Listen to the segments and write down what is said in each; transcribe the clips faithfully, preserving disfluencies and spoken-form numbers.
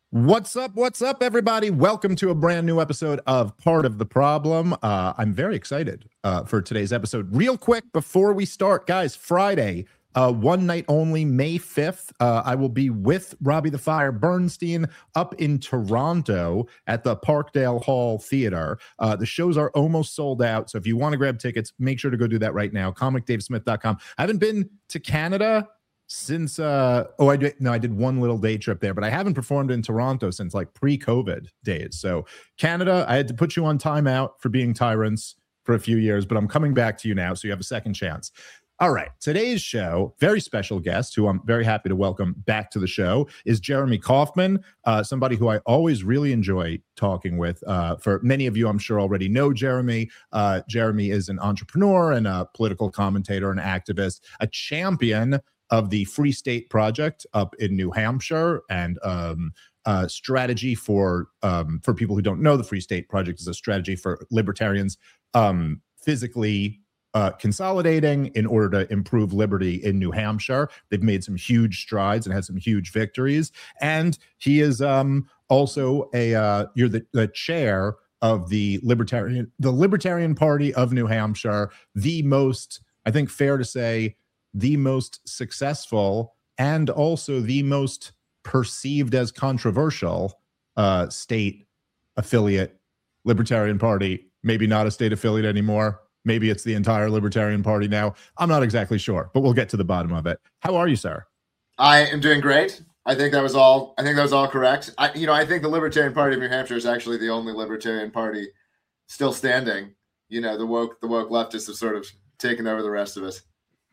What's up? What's up, everybody? Welcome to a brand new episode of Part of the Problem. Uh, I'm very excited uh, for today's episode. Real quick, before we start, guys, Friday, uh, one night only, May fifth, uh, I will be with Robbie the Fire Bernstein up in Toronto at the Parkdale Hall Theater. Uh, the shows are almost sold out, so if you want to grab tickets, make sure to go do that right now. comic dave smith dot com. I haven't been to Canada since uh oh I did no I did one little day trip there, but I haven't performed in Toronto since like pre-COVID days. So Canada, I had to put you on timeout for being tyrants for a few years, but I'm coming back to you now, so you have a second chance. All right, today's show, very special guest who I'm very happy to welcome back to the show is Jeremy Kauffman, uh, somebody who I always really enjoy talking with. Uh, for many of you, I'm sure already know Jeremy. Uh, Jeremy is an entrepreneur and a political commentator and activist, a champion of the Free State Project up in New Hampshire, and um, uh, strategy for um, for people who don't know, the Free State Project is a strategy for libertarians um, physically uh, consolidating in order to improve liberty in New Hampshire. They've made some huge strides and had some huge victories. And he is um, also a uh, you're the, the chair of the Libertarian the Libertarian Party of New Hampshire, the most, I think, fair to say, the most successful and also the most perceived as controversial uh, state affiliate Libertarian Party. Maybe not a state affiliate anymore. Maybe it's the entire Libertarian Party now. I'm not exactly sure, but we'll get to the bottom of it. How are you, sir? I am doing great. I think that was all. I think that was all correct. I, you know, I think the Libertarian Party of New Hampshire is actually the only Libertarian Party still standing. You know, the woke, the woke leftists have sort of taken over the rest of us.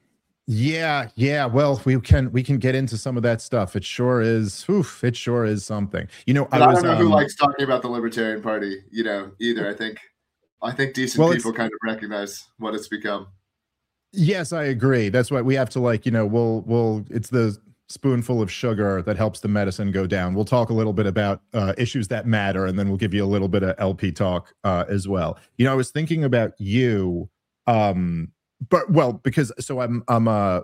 Yeah, yeah. Well, we can we can get into some of that stuff. It sure is. Oof, it sure is something. You know, I, I, was, don't know um, who likes talking about the Libertarian Party. You know, either. I think, I think decent well, people kind of recognize what it's become. Yes, I agree. That's why we have to, like, you know, we'll we'll. It's the spoonful of sugar that helps the medicine go down. We'll talk a little bit about uh, issues that matter, and then we'll give you a little bit of L P talk uh, as well. You know, I was thinking about you. Um, But well, because so I'm I'm uh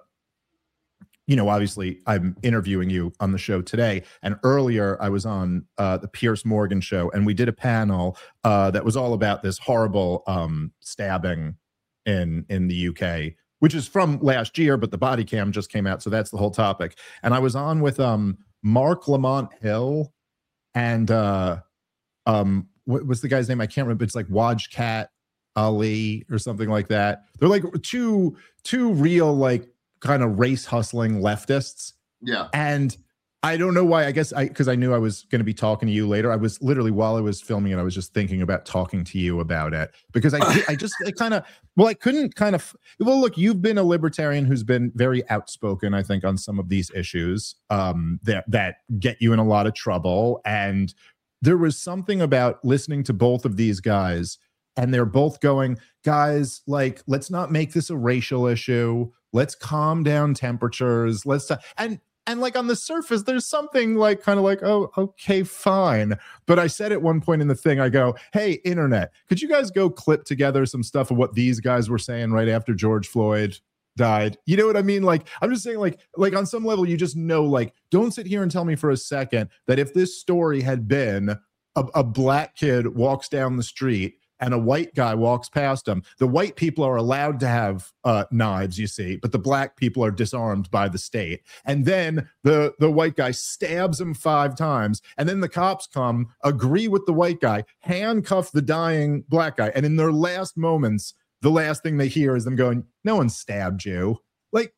you know, obviously I'm interviewing you on the show today, and earlier I was on uh the Piers Morgan show, and we did a panel uh that was all about this horrible um stabbing in in the U K, which is from last year, but the body cam just came out, so that's the whole topic. And I was on with um Mark Lamont Hill and uh um what was the guy's name? I can't remember. It's like Wajkat Ali or something like that. They're like two two real, like, kind of race hustling leftists. Yeah. And I don't know why. I guess I because I knew I was going to be talking to you later. I was literally, while I was filming it, I was just thinking about talking to you about it, because I I just I kind of well I couldn't kind of well look, you've been a libertarian who's been very outspoken, I think, on some of these issues um that that get you in a lot of trouble. And there was something about listening to both of these guys, and they're both going, guys, like, let's not make this a racial issue. Let's calm down temperatures. Let's and and like on the surface, there's something like kind of like, oh, okay, fine. But I said at one point in the thing, I go, hey, internet, could you guys go clip together some stuff of what these guys were saying right after George Floyd died? You know what I mean? Like, I'm just saying, like, like on some level, you just know, like, don't sit here and tell me for a second that if this story had been a, a black kid walks down the street and a white guy walks past them, the white people are allowed to have uh, knives, you see, but the black people are disarmed by the state. And then the, the white guy stabs him five times, and then the cops come, agree with the white guy, handcuff the dying black guy, and in their last moments, the last thing they hear is them going, no one stabbed you. Like,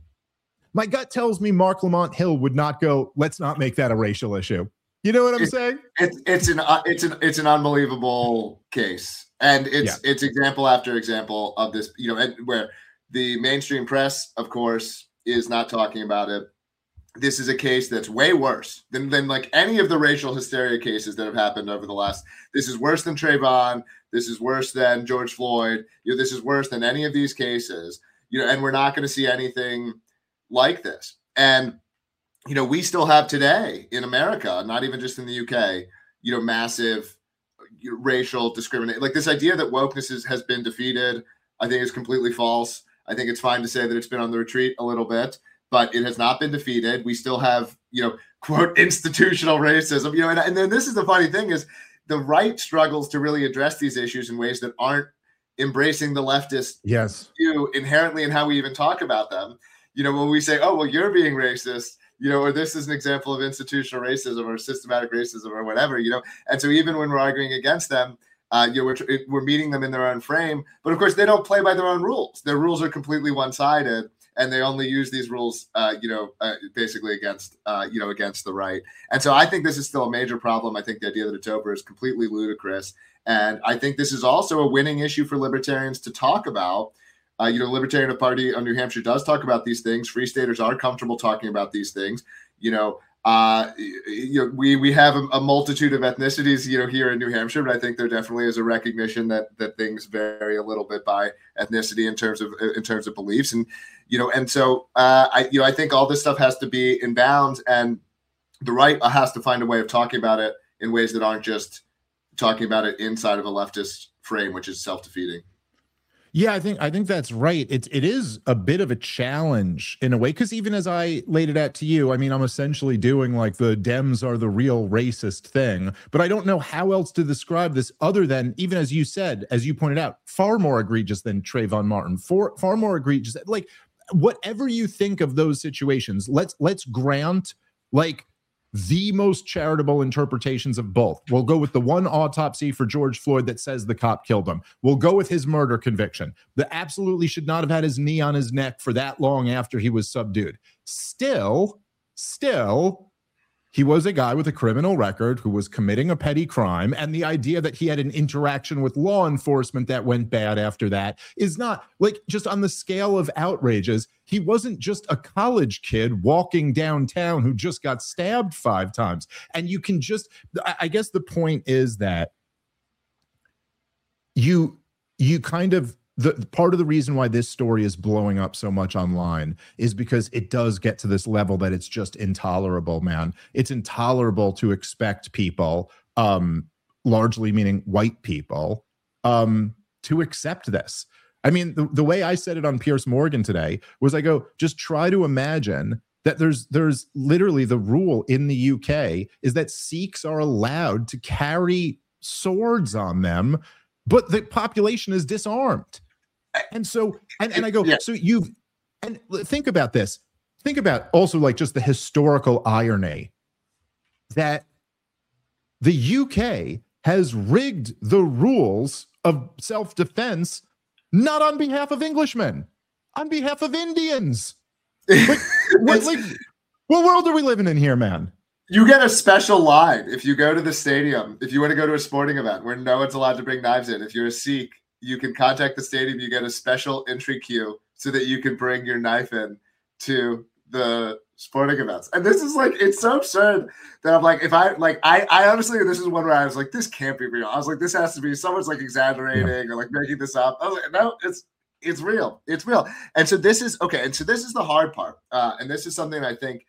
my gut tells me Mark Lamont Hill would not go, let's not make that a racial issue. You know what I'm it, saying? It's it's an uh, it's an it's an unbelievable case, and it's yeah. it's example after example of this. You know, where the mainstream press, of course, is not talking about it. This is a case that's way worse than than like any of the racial hysteria cases that have happened over the last. This is worse than Trayvon. This is worse than George Floyd. You know, this is worse than any of these cases. You know, and we're not going to see anything like this. And you know, we still have today in America, not even just in the U K, you know, massive racial discrimination. Like, this idea that wokeness is, has been defeated, I think is completely false. I think it's fine to say that it's been on the retreat a little bit, but it has not been defeated. We still have you know, quote, institutional racism, you know, and, and then this is the funny thing is the right struggles to really address these issues in ways that aren't embracing the leftist yes. view inherently in how we even talk about them. You know, when we say, oh, well, you're being racist, you know, or this is an example of institutional racism or systematic racism or whatever, you know, and so even when we're arguing against them, uh, you know, we're, we're meeting them in their own frame, but of course they don't play by their own rules. Their rules are completely one-sided. And they only use these rules, uh, you know, uh, basically against, uh, you know, against the right. And so I think this is still a major problem. I think the idea that it's over is completely ludicrous. And I think this is also a winning issue for libertarians to talk about. Uh, you know, Libertarian Party of New Hampshire does talk about these things. Free staters are comfortable talking about these things. You know, uh, you know, we we have a, a multitude of ethnicities, you know, here in New Hampshire, but I think there definitely is a recognition that that things vary a little bit by ethnicity in terms of in terms of beliefs, and you know, and so uh, I you know I think all this stuff has to be in bounds, and the right has to find a way of talking about it in ways that aren't just talking about it inside of a leftist frame, which is self-defeating. Yeah, I think I think that's right. It's it is a bit of a challenge in a way, because even as I laid it out to you, I mean, I'm essentially doing like the Dems are the real racist thing, but I don't know how else to describe this other than, even as you said, as you pointed out, far more egregious than Trayvon Martin, far far more egregious. Like whatever you think of those situations, let's let's grant like the most charitable interpretations of both. We'll go with the one autopsy for George Floyd that says the cop killed him. We'll go with his murder conviction. That absolutely should not have had his knee on his neck for that long after he was subdued. Still, still, he was a guy with a criminal record who was committing a petty crime, and the idea that he had an interaction with law enforcement that went bad after that is not, like, just on the scale of outrages. He wasn't just a college kid walking downtown who just got stabbed five times. And you can just, I guess the point is that you, you kind of, the part of the reason why this story is blowing up so much online is because it does get to this level that it's just intolerable, man. It's intolerable to expect people, um, largely meaning white people, um, to accept this. I mean, the, the way I said it on Piers Morgan today was I go, just try to imagine that there's there's literally the rule in the U K is that Sikhs are allowed to carry swords on them, but the population is disarmed. And so, and, and I go, yeah. so you've, and think about this. Think about also like just the historical irony that the U K has rigged the rules of self-defense, not on behalf of Englishmen, on behalf of Indians. Like, what, like, what world are we living in here, man? You get a special line if you go to the stadium, if you want to go to a sporting event where no one's allowed to bring knives in. If you're a Sikh, you can contact the stadium, you get a special entry queue so that you can bring your knife in to the sporting events. And this is like, it's so absurd that I'm like, if I like, I, I honestly, this is one where I was like, this can't be real. I was like, this has to be, someone's like exaggerating yeah. or like making this up. I was like, no, it's, it's real. It's real. And so this is, okay. And so this is the hard part. Uh, and this is something I think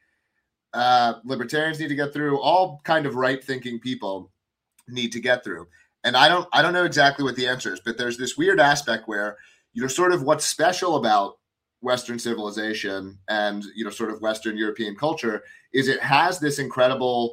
uh, libertarians need to get through. All kind of right thinking people need to get through. And I don't, I don't know exactly what the answer is, but there's this weird aspect where, you know, sort of what's special about Western civilization and, you know, sort of Western European culture is it has this incredible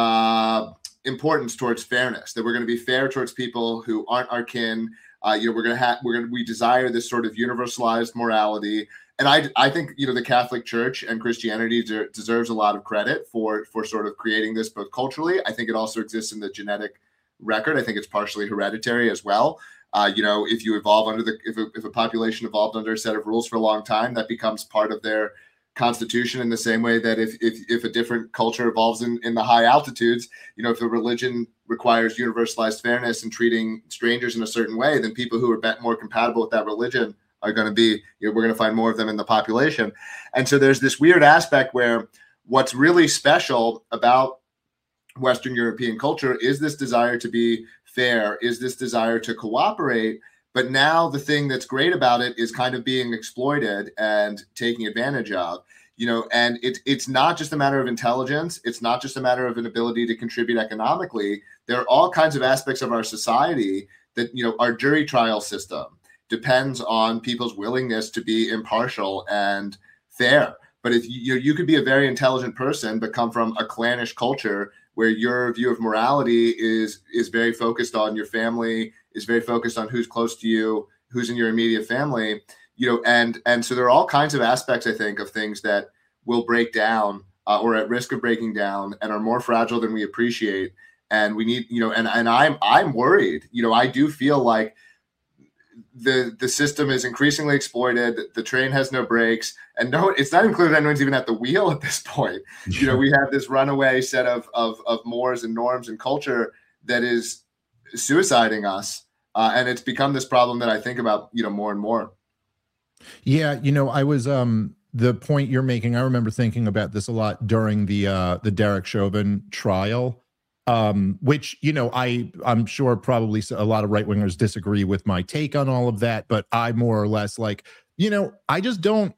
uh, importance towards fairness, that we're going to be fair towards people who aren't our kin. Uh, you know, we're going to have, we're going to, we desire this sort of universalized morality. And I, I think, you know, the Catholic Church and Christianity de- deserves a lot of credit for, for sort of creating this both culturally. I think it also exists in the genetic record. I think it's partially hereditary as well. Uh, you know, if you evolve under the, if a, if a population evolved under a set of rules for a long time, that becomes part of their constitution in the same way that if if, if a different culture evolves in, in the high altitudes, you know, if a religion requires universalized fairness and treating strangers in a certain way, then people who are more compatible with that religion are going to be, you know, we're going to find more of them in the population. And so there's this weird aspect where what's really special about Western European culture is this desire to be fair, is this desire to cooperate. But now the thing that's great about it is kind of being exploited and taking advantage of, you know, and it, it's not just a matter of intelligence. It's not just a matter of an ability to contribute economically. There are all kinds of aspects of our society that, you know, our jury trial system depends on people's willingness to be impartial and fair. but if you you could be a very intelligent person but come from a clannish culture where your view of morality is is very focused on your family, is very focused on who's close to you, who's in your immediate family, you know, and and so there are all kinds of aspects, I think, of things that will break down uh, or at risk of breaking down and are more fragile than we appreciate. And we need, you know, and and I'm I'm worried, you know, I do feel like the the system is increasingly exploited. The train has no brakes, and no, it's not included anyone's even at the wheel at this point. You know, we have this runaway set of of of mores and norms and culture that is suiciding us, uh, and it's become this problem that I think about, you know, more and more. Yeah, you know, I was um the point you're making. I remember thinking about this a lot during the uh the Derek Chauvin trial. Um, which, you know, I, I'm sure probably a lot of right-wingers disagree with my take on all of that, but I more or less like, you know, I just don't,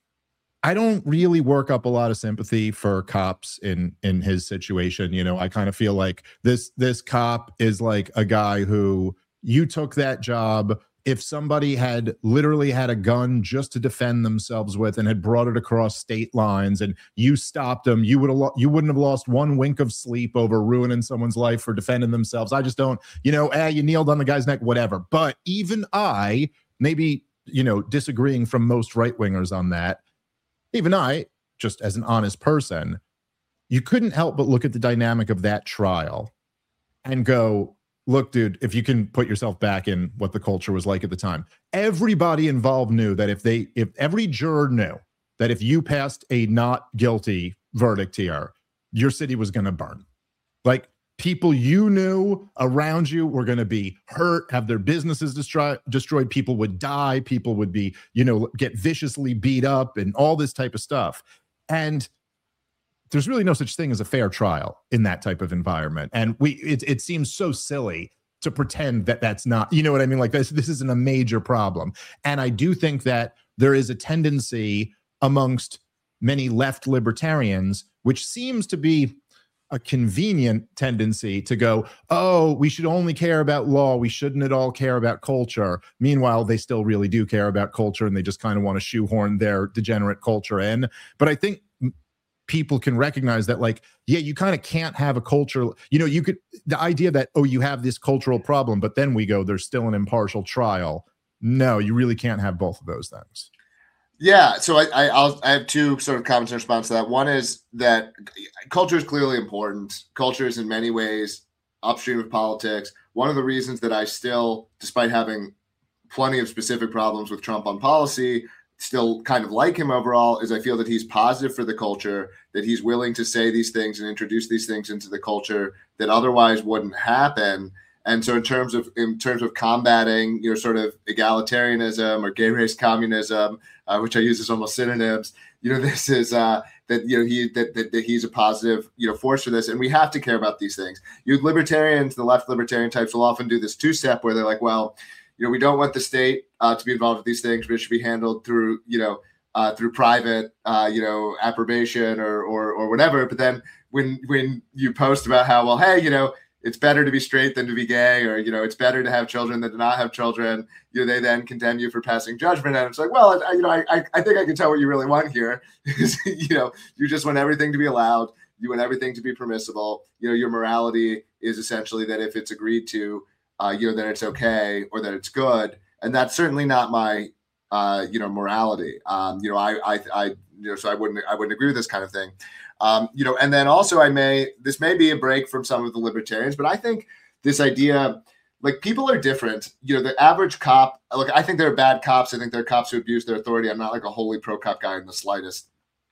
I don't really work up a lot of sympathy for cops in, in his situation. You know, I kind of feel like this, this cop is like a guy who you took that job. If somebody had literally had a gun just to defend themselves with and had brought it across state lines and you stopped them, you would have you wouldn't have lost one wink of sleep over ruining someone's life for defending themselves. I just don't, you know, eh, you kneeled on the guy's neck, whatever. But even I, maybe, you know, disagreeing from most right-wingers on that, even I, just as an honest person, you couldn't help but look at the dynamic of that trial and go, look, dude, if you can put yourself back in what the culture was like at the time, everybody involved knew that if they, if every juror knew that if you passed a not guilty verdict here, your city was going to burn. Like people you knew around you were going to be hurt, have their businesses destroyed, destroyed. People would die. People would be, you know, get viciously beat up and all this type of stuff. And there's really no such thing as a fair trial in that type of environment. And we, it, it seems so silly to pretend that that's not, you know what I mean? Like this, this isn't a major problem. And I do think that there is a tendency amongst many left libertarians, which seems to be a convenient tendency to go, oh, we should only care about law. We shouldn't at all care about culture. Meanwhile, they still really do care about culture and they just kind of want to shoehorn their degenerate culture in. But I think people can recognize that, like, yeah, you kind of can't have a culture, you know, you could, the idea that, oh, you have this cultural problem, but then we go, there's still an impartial trial. No, you really can't have both of those things. Yeah. So I, I, I'll, I have two sort of comments in response to that. One is that culture is clearly important. Culture is in many ways upstream of politics. One of the reasons that I still, despite having plenty of specific problems with Trump on policy, still kind of like him overall is I feel that he's positive for the culture, that he's willing to say these things and introduce these things into the culture that otherwise wouldn't happen. And so in terms of in terms of combating, you know, sort of egalitarianism or gay race communism, uh, which I use as almost synonyms, you know, this is uh, that, you know, he that, that, that he's a positive, you know, force for this. And we have to care about these things. You libertarians, the left libertarian types will often do this two step where they're like, well, you know, we don't want the state uh, to be involved with these things, but it should be handled through, you know, uh, through private, uh, you know, approbation or, or or whatever. But then when when you post about how, well, hey, you know, it's better to be straight than to be gay, or, you know, it's better to have children than to not have children, you know, they then condemn you for passing judgment. And it's like, well, I, you know, I I think I can tell what you really want here. You know, you just want everything to be allowed. You want everything to be permissible. You know, your morality is essentially that if it's agreed to, Uh, you know, that it's okay or that it's good. And that's certainly not my, uh, you know, morality. Um, you know, I, I, I, you know, so I wouldn't, I wouldn't agree with this kind of thing. Um, you know, and then also I may, this may be a break from some of the libertarians, but I think this idea, like people are different. You know, the average cop, look, I think there are bad cops. I think there are cops who abuse their authority. I'm not like a wholly pro cop guy in the slightest,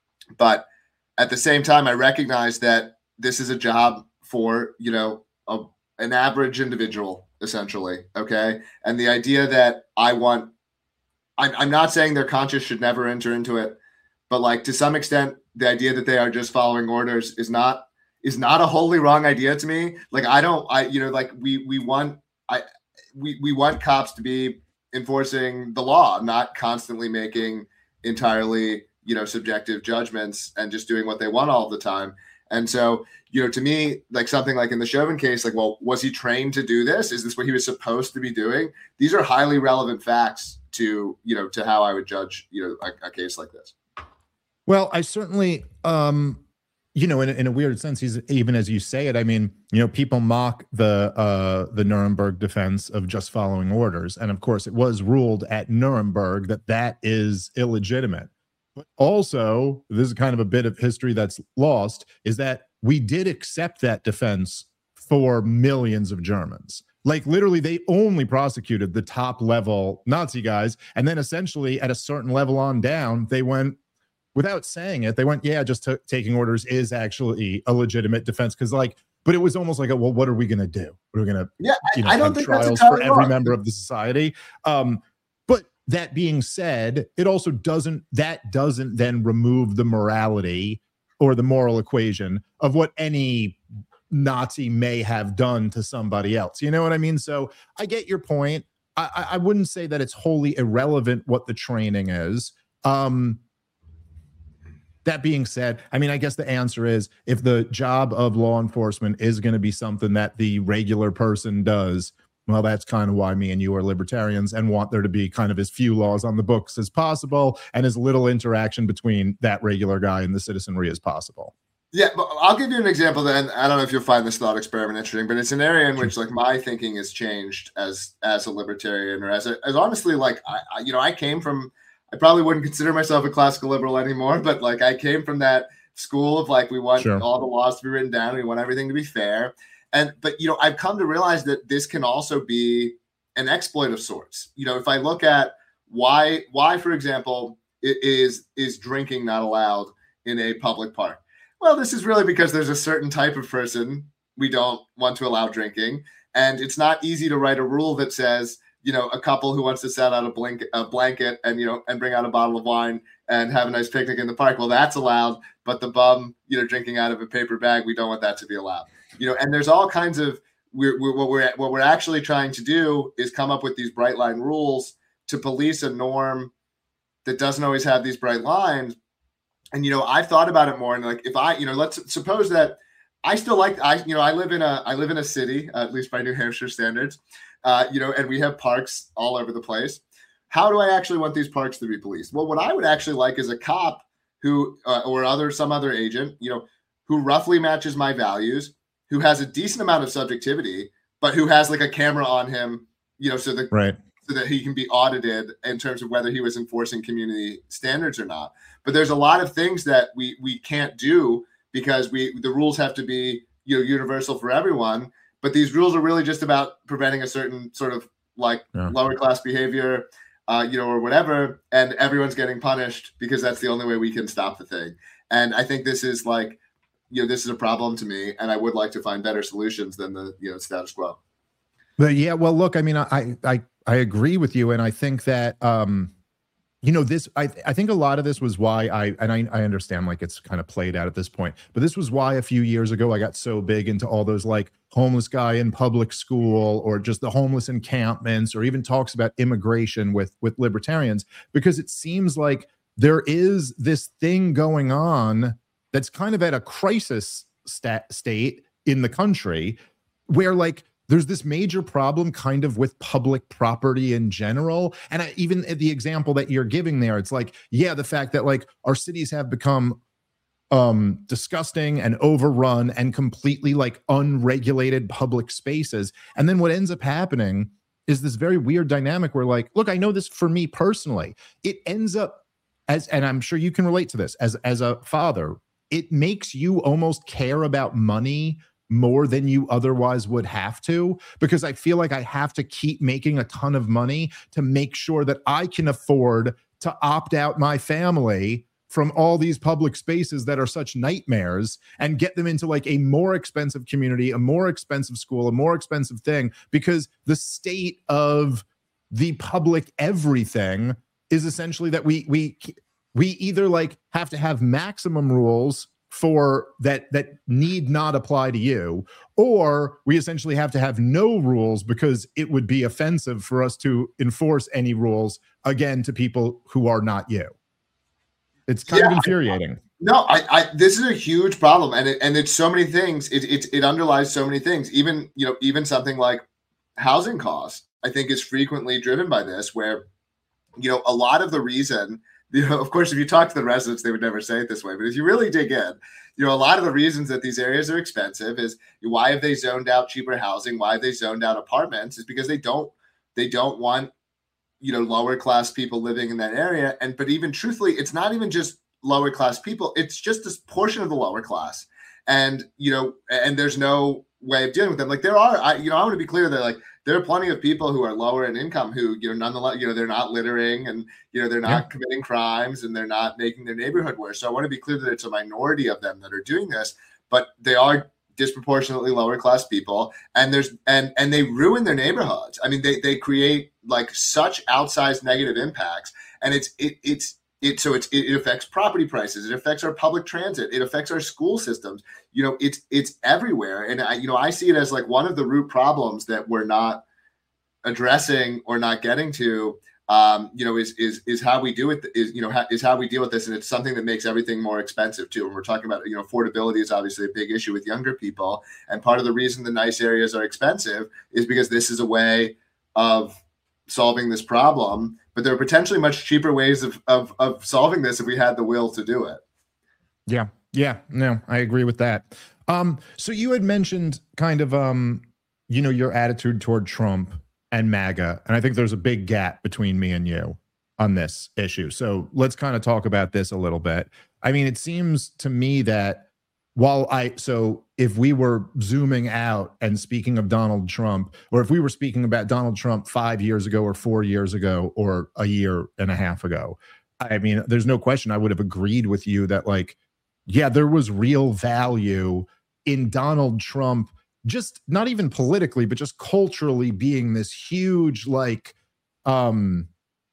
but at the same time, I recognize that this is a job for, you know, a, an average individual, essentially. Okay. And the idea that I want, I'm, I'm not saying their conscience should never enter into it, but like to some extent, the idea that they are just following orders is not, is not a wholly wrong idea to me. Like, I don't, I, you know, like we, we want, I, we, we want cops to be enforcing the law, not constantly making entirely, you know, subjective judgments and just doing what they want all the time. And so, you know, to me, like something like in the Chauvin case, like, well, was he trained to do this? Is this what he was supposed to be doing? These are highly relevant facts to, you know, to how I would judge, you know, a, a case like this. Well, I certainly, um, you know, in, in a weird sense, he's even as you say it. I mean, you know, people mock the uh, the Nuremberg defense of just following orders, and of course, it was ruled at Nuremberg that that is illegitimate. But also, this is kind of a bit of history that's lost: is that we did accept that defense for millions of Germans. Like literally, they only prosecuted the top level Nazi guys, and then essentially at a certain level on down, they went without saying it, they went, yeah, just t- taking orders is actually a legitimate defense. Cause like, but it was almost like, a, well, what are we going to do? What are we going to, yeah, you know, I don't have think trials that's for every wrong. member of the society. Um, but that being said, it also doesn't, that doesn't then remove the morality or the moral equation of what any Nazi may have done to somebody else. You know what I mean? So I get your point. I, I wouldn't say that it's wholly irrelevant what the training is. Um, That being said, I mean, I guess the answer is if the job of law enforcement is going to be something that the regular person does, well, that's kind of why me and you are libertarians and want there to be kind of as few laws on the books as possible and as little interaction between that regular guy and the citizenry as possible. Yeah, but I'll give you an example then. I don't know if you'll find this thought experiment interesting, but it's an area in which like my thinking has changed as as a libertarian or as a, as honestly, like, I, I you know, I came from, I probably wouldn't consider myself a classical liberal anymore, but like I came from that school of like, we want sure. all the laws to be written down. We want everything to be fair. And, but, you know, I've come to realize that this can also be an exploit of sorts. You know, if I look at why, why, for example, it is, is drinking not allowed in a public park? Well, this is really because there's a certain type of person we don't want to allow drinking. And it's not easy to write a rule that says, you know, a couple who wants to set out a blanket, a blanket and, you know, and bring out a bottle of wine and have a nice picnic in the park. Well, that's allowed, but the bum, you know, drinking out of a paper bag, we don't want that to be allowed. You know, and there's all kinds of, we're, we're, what we're what we're actually trying to do is come up with these bright line rules to police a norm that doesn't always have these bright lines. And, you know, I've thought about it more and like, if I, you know, let's suppose that I still like, I, you know, I live in a, I live in a city, uh, at least by New Hampshire standards. Uh, you know, and we have parks all over the place. How do I actually want these parks to be policed? Well, what I would actually like is a cop who, uh, or other, some other agent, you know, who roughly matches my values, who has a decent amount of subjectivity, but who has like a camera on him, you know, so that, right. so that he can be audited in terms of whether he was enforcing community standards or not. But there's a lot of things that we, we can't do because we, the rules have to be, you know, universal for everyone. But these rules are really just about preventing a certain sort of like yeah. lower class behavior, uh, you know, or whatever. And everyone's getting punished because that's the only way we can stop the thing. And I think this is like, you know, this is a problem to me. And I would like to find better solutions than the, you know, status quo. But yeah, well, look, I mean, I, I, I agree with you. And I think that, um, you know, this, I, I think a lot of this was why I, and I, I understand like it's kind of played out at this point, but this was why a few years ago, I got so big into all those like homeless guy in public school or just the homeless encampments, or even talks about immigration with, with libertarians, because it seems like there is this thing going on that's kind of at a crisis stat state in the country where like, there's this major problem kind of with public property in general. And I, even the example that you're giving there, it's like, yeah, the fact that like our cities have become um, disgusting and overrun and completely like unregulated public spaces. And then what ends up happening is this very weird dynamic where like, look, I know this for me personally, it ends up as, and I'm sure you can relate to this as, as a father, it makes you almost care about money more than you otherwise would have to, because I feel like I have to keep making a ton of money to make sure that I can afford to opt out my family from all these public spaces that are such nightmares and get them into like a more expensive community, a more expensive school, a more expensive thing, because the state of the public everything is essentially that we we we either like have to have maximum rules for that that need not apply to you, or we essentially have to have no rules because it would be offensive for us to enforce any rules again to people who are not you. It's kind yeah, of infuriating. I, no, I, I this is a huge problem, and it, and it's so many things. It, it it underlies so many things. Even you know even something like housing costs, I think, is frequently driven by this, where you know a lot of the reason you know, of course, if you talk to the residents, they would never say it this way. But if you really dig in, you know, a lot of the reasons that these areas are expensive is why have they zoned out cheaper housing? Why have they zoned out apartments? Is because they don't they don't want, you know, lower class people living in that area. And but even truthfully, it's not even just lower class people. It's just this portion of the lower class. And, you know, and there's no way of dealing with them. Like there are, I, you know, I want to be clear that like there are plenty of people who are lower in income who, you know, nonetheless, you know, they're not littering and, you know, they're not yeah. committing crimes and they're not making their neighborhood worse. So I want to be clear that it's a minority of them that are doing this, but they are disproportionately lower class people. And there's, and, and they ruin their neighborhoods. I mean, they, they create like such outsized negative impacts, and it's, it, it's, It, so it's, it affects property prices. It affects our public transit. It affects our school systems. You know, it's it's everywhere. And I, you know, I see it as like one of the root problems that we're not addressing or not getting to. Um, you know, is is is how we do it. Is you know ha, is how we deal with this, and it's something that makes everything more expensive too. And we're talking about, you know, affordability is obviously a big issue with younger people. And part of the reason the nice areas are expensive is because this is a way of solving this problem. But there are potentially much cheaper ways of, of, of solving this if we had the will to do it. Yeah. Yeah. No, I agree with that. Um, so you had mentioned kind of, um, you know, your attitude toward Trump and MAGA. And I think there's a big gap between me and you on this issue. So let's kind of talk about this a little bit. I mean, it seems to me that while I, so if we were zooming out and speaking of Donald Trump, or if we were speaking about Donald Trump five years ago or four years ago or a year and a half ago, I mean, there's no question I would have agreed with you that like, yeah, there was real value in Donald Trump, just not even politically, but just culturally being this huge, like, um,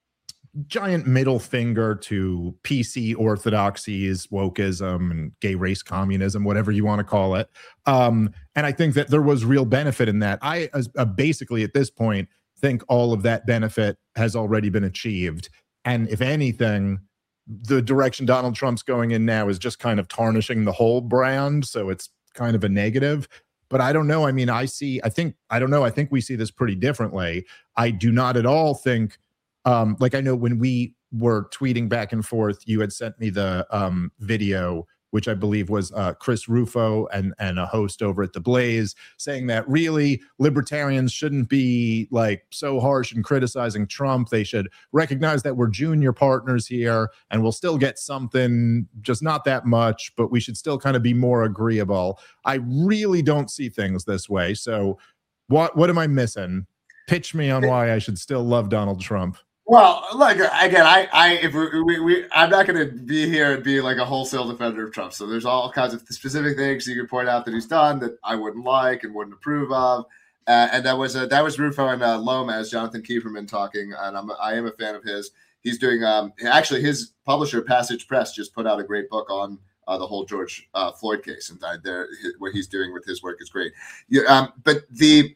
giant middle finger to P C orthodoxies, wokeism, and gay race communism, whatever you want to call it. Um, and I think that there was real benefit in that. I uh, basically at this point think all of that benefit has already been achieved. And if anything, the direction Donald Trump's going in now is just kind of tarnishing the whole brand. So it's kind of a negative. But I don't know. I mean, I see, I think, I don't know. I think we see this pretty differently. I do not at all think Um, like I know when we were tweeting back and forth, you had sent me the um, video, which I believe was uh, Chris Rufo and, and a host over at The Blaze, saying that really libertarians shouldn't be like so harsh in criticizing Trump. They should recognize that we're junior partners here and we'll still get something, just not that much, but we should still kind of be more agreeable. I really don't see things this way. So what, what am I missing? Pitch me on why I should still love Donald Trump. Well, like again, I, I, if we, we, we I'm not going to be here and be like a wholesale defender of Trump. So there's all kinds of specific things you can point out that he's done that I wouldn't like and wouldn't approve of. Uh, and that was uh, that was Rufo and uh, Lomas, Jonathan Kieferman talking, and I'm I am a fan of his. He's doing um actually his publisher Passage Press just put out a great book on uh, the whole George uh, Floyd case, and uh, there what he's doing with his work is great. Yeah, um, but the.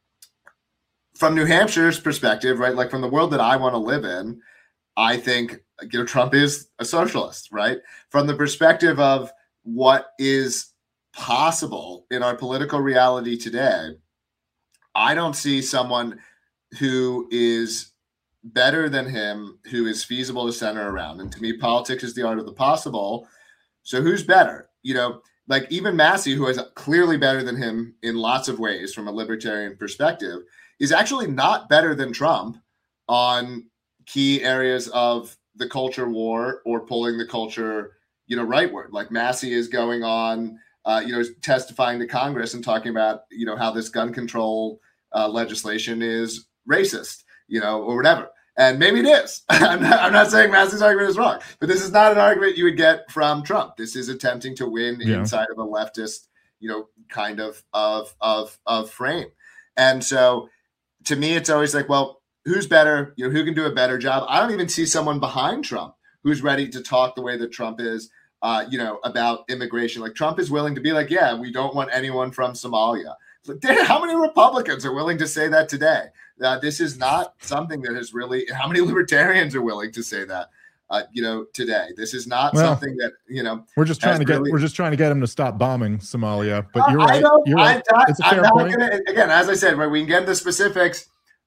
From New Hampshire's perspective, right, like from the world that I want to live in, I think, you know, Trump is a socialist, right? From the perspective of what is possible in our political reality today, I don't see someone who is better than him, who is feasible to center around. And to me, politics is the art of the possible. So who's better? You know, like even Massey, who is clearly better than him in lots of ways from a libertarian perspective, is actually not better than Trump on key areas of the culture war or pulling the culture, you know, rightward. Like Massey is going on, uh, you know, testifying to Congress and talking about, you know, how this gun control uh, legislation is racist, you know, or whatever. And maybe it is. I'm, not, I'm not saying Massey's argument is wrong, but this is not an argument you would get from Trump. This is attempting to win yeah. inside of a leftist, you know, kind of of of of frame. And so, to me, it's always like, well, who's better? You know, who can do a better job? I don't even see someone behind Trump who's ready to talk the way that Trump is, uh, you know, about immigration. Like Trump is willing to be like, yeah, we don't want anyone from Somalia. But damn, how many Republicans are willing to say that today? Uh, this is not something that is really. How many libertarians are willing to say that? Uh, you know, today this is not well, something that you know. We're just trying to get. Really, we're just trying to get him to stop bombing Somalia. But you're uh, right. I You're right. Not, it's a fair I'm not point. Gonna, again, as I said, right, we can get into specifics.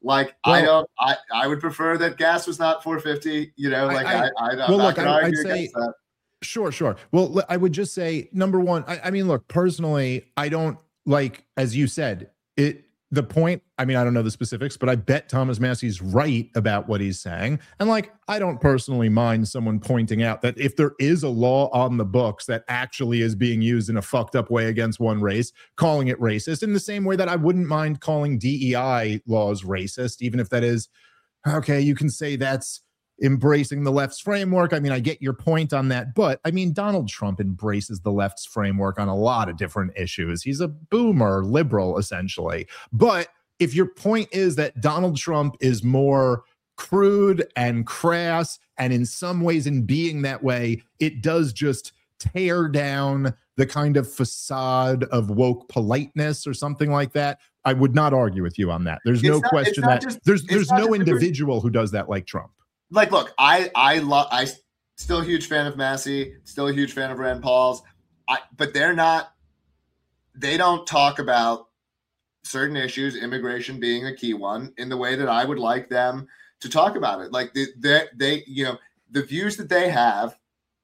Like, well, I don't, I, I would prefer that gas was not four fifty, you know, like I, I, I I'm well, not look, I, I'd say, that. Sure, sure. Well, I would just say, number one, I, I mean, look, personally, I don't like, as you said, it, the point, I mean, I don't know the specifics, but I bet Thomas Massie's right about what he's saying. And like, I don't personally mind someone pointing out that if there is a law on the books that actually is being used in a fucked up way against one race, calling it racist, in the same way that I wouldn't mind calling D E I laws racist, even if that is, okay, you can say that's embracing the left's framework. I mean, I get your point on that, but I mean, Donald Trump embraces the left's framework on a lot of different issues. He's a boomer liberal, essentially. But if your point is that Donald Trump is more crude and crass, and in some ways in being that way, it does just tear down the kind of facade of woke politeness or something like that, I would not argue with you on that. There's it's no not, question that just, there's there's no individual who does that like Trump. Like, look, I I love I still a huge fan of Massie, still a huge fan of Rand Paul's, I, but they're not. They don't talk about certain issues, immigration being a key one, in the way that I would like them to talk about it. Like they they, they you know the views that they have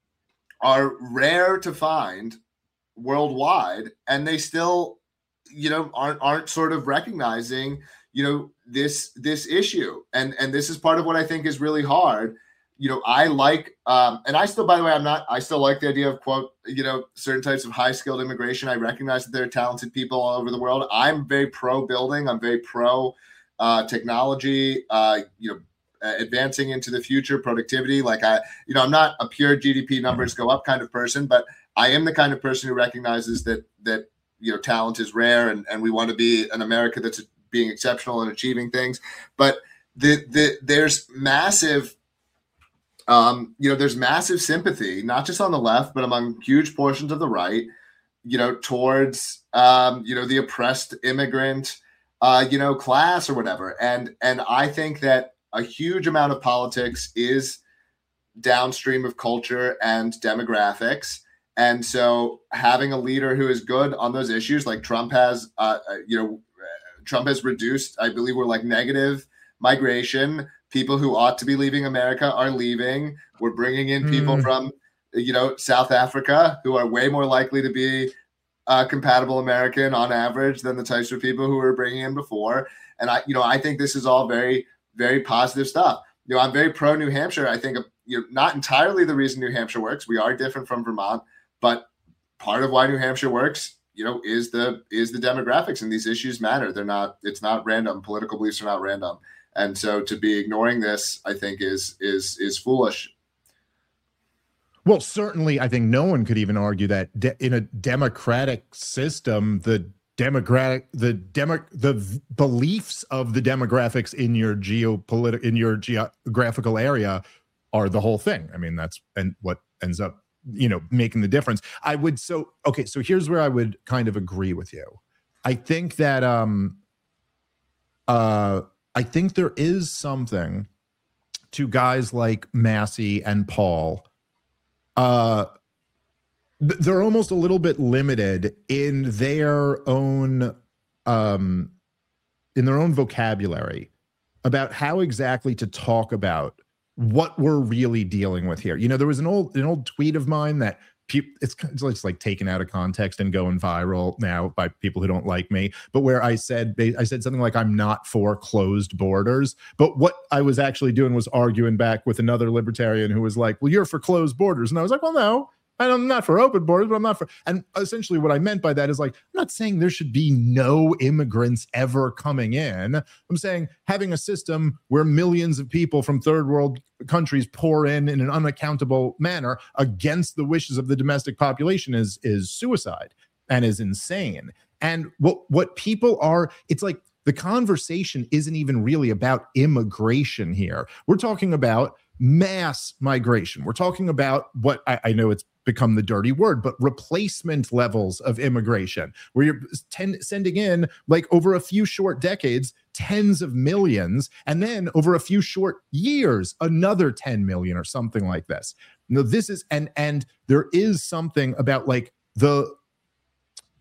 are rare to find worldwide, and they still you know aren't aren't sort of recognizing you know this this issue, and and this is part of what I think is really hard. You know, I like, um, and I still, by the way, I'm not, I still like the idea of, quote, you know, certain types of high skilled immigration. I recognize that there are talented people all over the world. I'm very pro building. I'm very pro uh, technology, uh, you know, advancing into the future, productivity. Like I, you know, I'm not a pure G D P numbers go up kind of person, but I am the kind of person who recognizes that, that, you know, talent is rare, and, and we want to be an America that's being exceptional and achieving things. But the, the, there's massive, Um, you know, there's massive sympathy, not just on the left, but among huge portions of the right, you know, towards, um, you know, the oppressed immigrant, uh, you know, class or whatever. And, and I think that a huge amount of politics is downstream of culture and demographics. And so having a leader who is good on those issues, like Trump has, uh, you know, Trump has reduced, I believe we're like negative migration. People who ought to be leaving America are leaving. We're bringing in people mm. from, you know, South Africa who are way more likely to be uh, compatible American on average than the types of people who were bringing in before. And I, you know, I think this is all very, very positive stuff. You know, I'm very pro New Hampshire. I think, you know, not entirely the reason New Hampshire works. We are different from Vermont, but part of why New Hampshire works, you know, is the is the demographics, and these issues matter. They're not. It's not random. Political beliefs are not random. And so to be ignoring this, I think, is is is foolish. Well, certainly, I think no one could even argue that de- in a democratic system, the democratic, the demo, the v- beliefs of the demographics in your geopolitical, in your geographical area, are the whole thing. I mean, that's and what ends up, you know, making the difference. I would so okay. So here's where I would kind of agree with you. I think that um, uh. I think there is something to guys like Massie and Paul. Uh, they're almost a little bit limited in their own, um, in their own vocabulary about how exactly to talk about what we're really dealing with here. You know, there was an old an old tweet of mine that people, it's, it's just like taken out of context and going viral now by people who don't like me, but where I said, I said something like, I'm not for closed borders. But what I was actually doing was arguing back with another libertarian who was like, well, you're for closed borders. And I was like, well, no, I'm not for open borders, but I'm not for, and essentially what I meant by that is like, I'm not saying there should be no immigrants ever coming in. I'm saying having a system where millions of people from third world countries pour in in an unaccountable manner against the wishes of the domestic population is, is suicide and is insane. And what, what people are, it's like the conversation isn't even really about immigration here. We're talking about mass migration. We're talking about what I, I know it's become the dirty word, but replacement levels of immigration, where you're ten, sending in, like over a few short decades, tens of millions, and then over a few short years, another ten million or something like this. No, this is, and and there is something about like the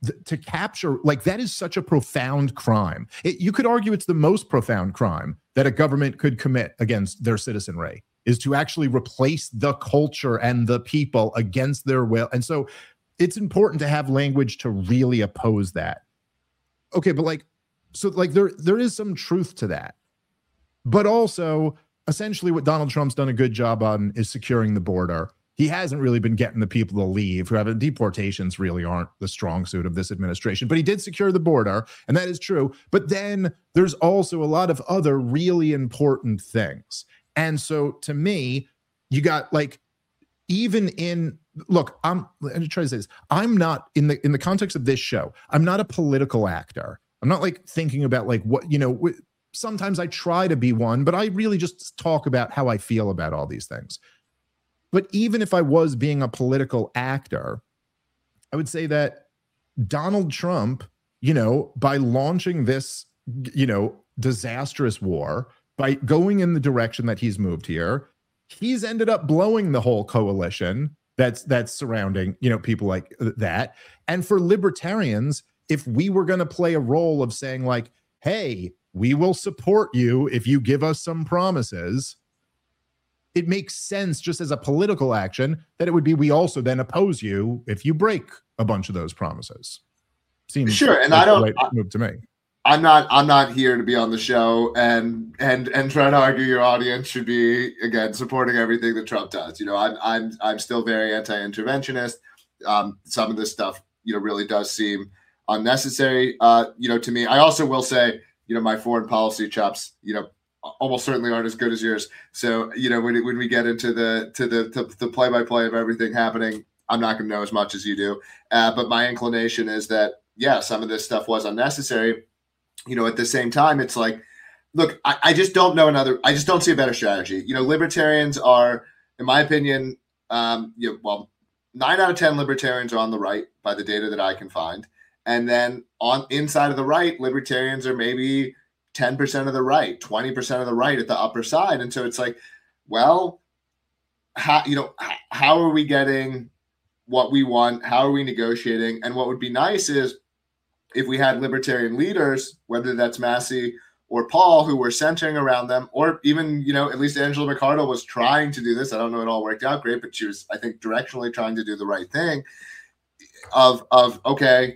th- to capture, like, that is such a profound crime. It, you could argue it's the most profound crime that a government could commit against their citizenry, is to actually replace the culture and the people against their will. And so it's important to have language to really oppose that. Okay, but like, so like there there is some truth to that. But also, essentially what Donald Trump's done a good job on is securing the border. He hasn't really been getting the people to leave, who have deportations really aren't the strong suit of this administration, but he did secure the border, and that is true. But then there's also a lot of other really important things. And so to me, you got like, even in, look, I'm, I'm trying to say this. I'm not in the, in the context of this show, I'm not a political actor. I'm not like thinking about like what, you know, sometimes I try to be one, but I really just talk about how I feel about all these things. But even if I was being a political actor, I would say that Donald Trump, you know, by launching this, you know, disastrous war, by going in the direction that he's moved here, he's ended up blowing the whole coalition that's that's surrounding, you know, people like that. And for libertarians, if we were going to play a role of saying like, hey, we will support you if you give us some promises, it makes sense just as a political action that it would be, we also then oppose you if you break a bunch of those promises. Seems sure. And like I don't, the right move to me. I'm not, I'm not here to be on the show and, and, and try to argue your audience should be, again, supporting everything that Trump does. You know, I'm, I'm, I'm still very anti-interventionist. Um, some of this stuff, you know, really does seem unnecessary, uh, you know, to me. I also will say, you know, my foreign policy chops, you know, almost certainly aren't as good as yours. So, you know, when when we get into the to the to the play by play of everything happening, I'm not going to know as much as you do. Uh, but my inclination is that, yeah, some of this stuff was unnecessary. You know, at the same time, it's like, look, I, I just don't know another. I just don't see a better strategy. You know, libertarians are, in my opinion, um, you know, well, nine out of ten libertarians are on the right by the data that I can find. And then on inside of the right, libertarians are maybe ten percent of the right, twenty percent of the right at the upper side. And so it's like, well, how, you know, how are we getting what we want? How are we negotiating? And what would be nice is if we had libertarian leaders, whether that's Massie or Paul, who were centering around them, or even, you know, at least Angela McArdle was trying to do this. I don't know it all worked out great, but she was, I think, directionally trying to do the right thing of, of, okay,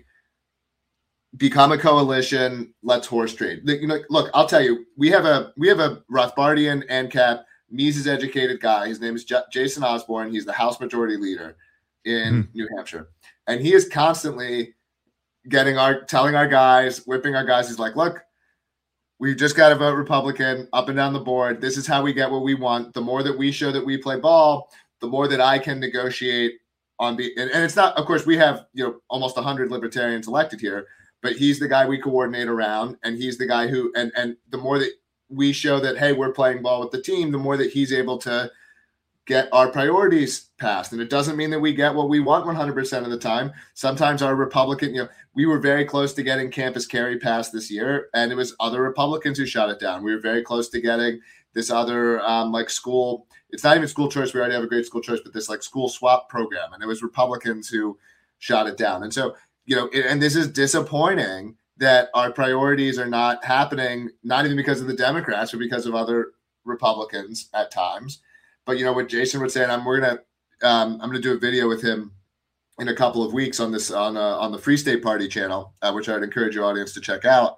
become a coalition. Let's horse trade. You know, look, I'll tell you, we have a we have a Rothbardian ANCAP Mises educated guy. His name is J- Jason Osborne. He's the House Majority Leader in mm. New Hampshire, and he is constantly getting our telling our guys, whipping our guys. He's like, look, we've just got to vote Republican up and down the board. This is how we get what we want. The more that we show that we play ball, the more that I can negotiate on the. And, and it's not, of course, we have you know almost one hundred libertarians elected here. But he's the guy we coordinate around, and he's the guy who, and and the more that we show that, hey, we're playing ball with the team, the more that he's able to get our priorities passed. And it doesn't mean that we get what we want one hundred percent of the time. Sometimes our Republican, you know, we were very close to getting campus carry passed this year, and it was other Republicans who shot it down. We were very close to getting this other um, like school. It's not even school choice. We already have a great school choice, but this like school swap program, and it was Republicans who shot it down. And so, you know, and this is disappointing that our priorities are not happening, not even because of the Democrats, but because of other Republicans at times. But, you know, what Jason would say, and I'm, we're going to, um, I'm going to do a video with him in a couple of weeks on this, on, uh, on the Free State Party channel, uh, which I'd encourage your audience to check out,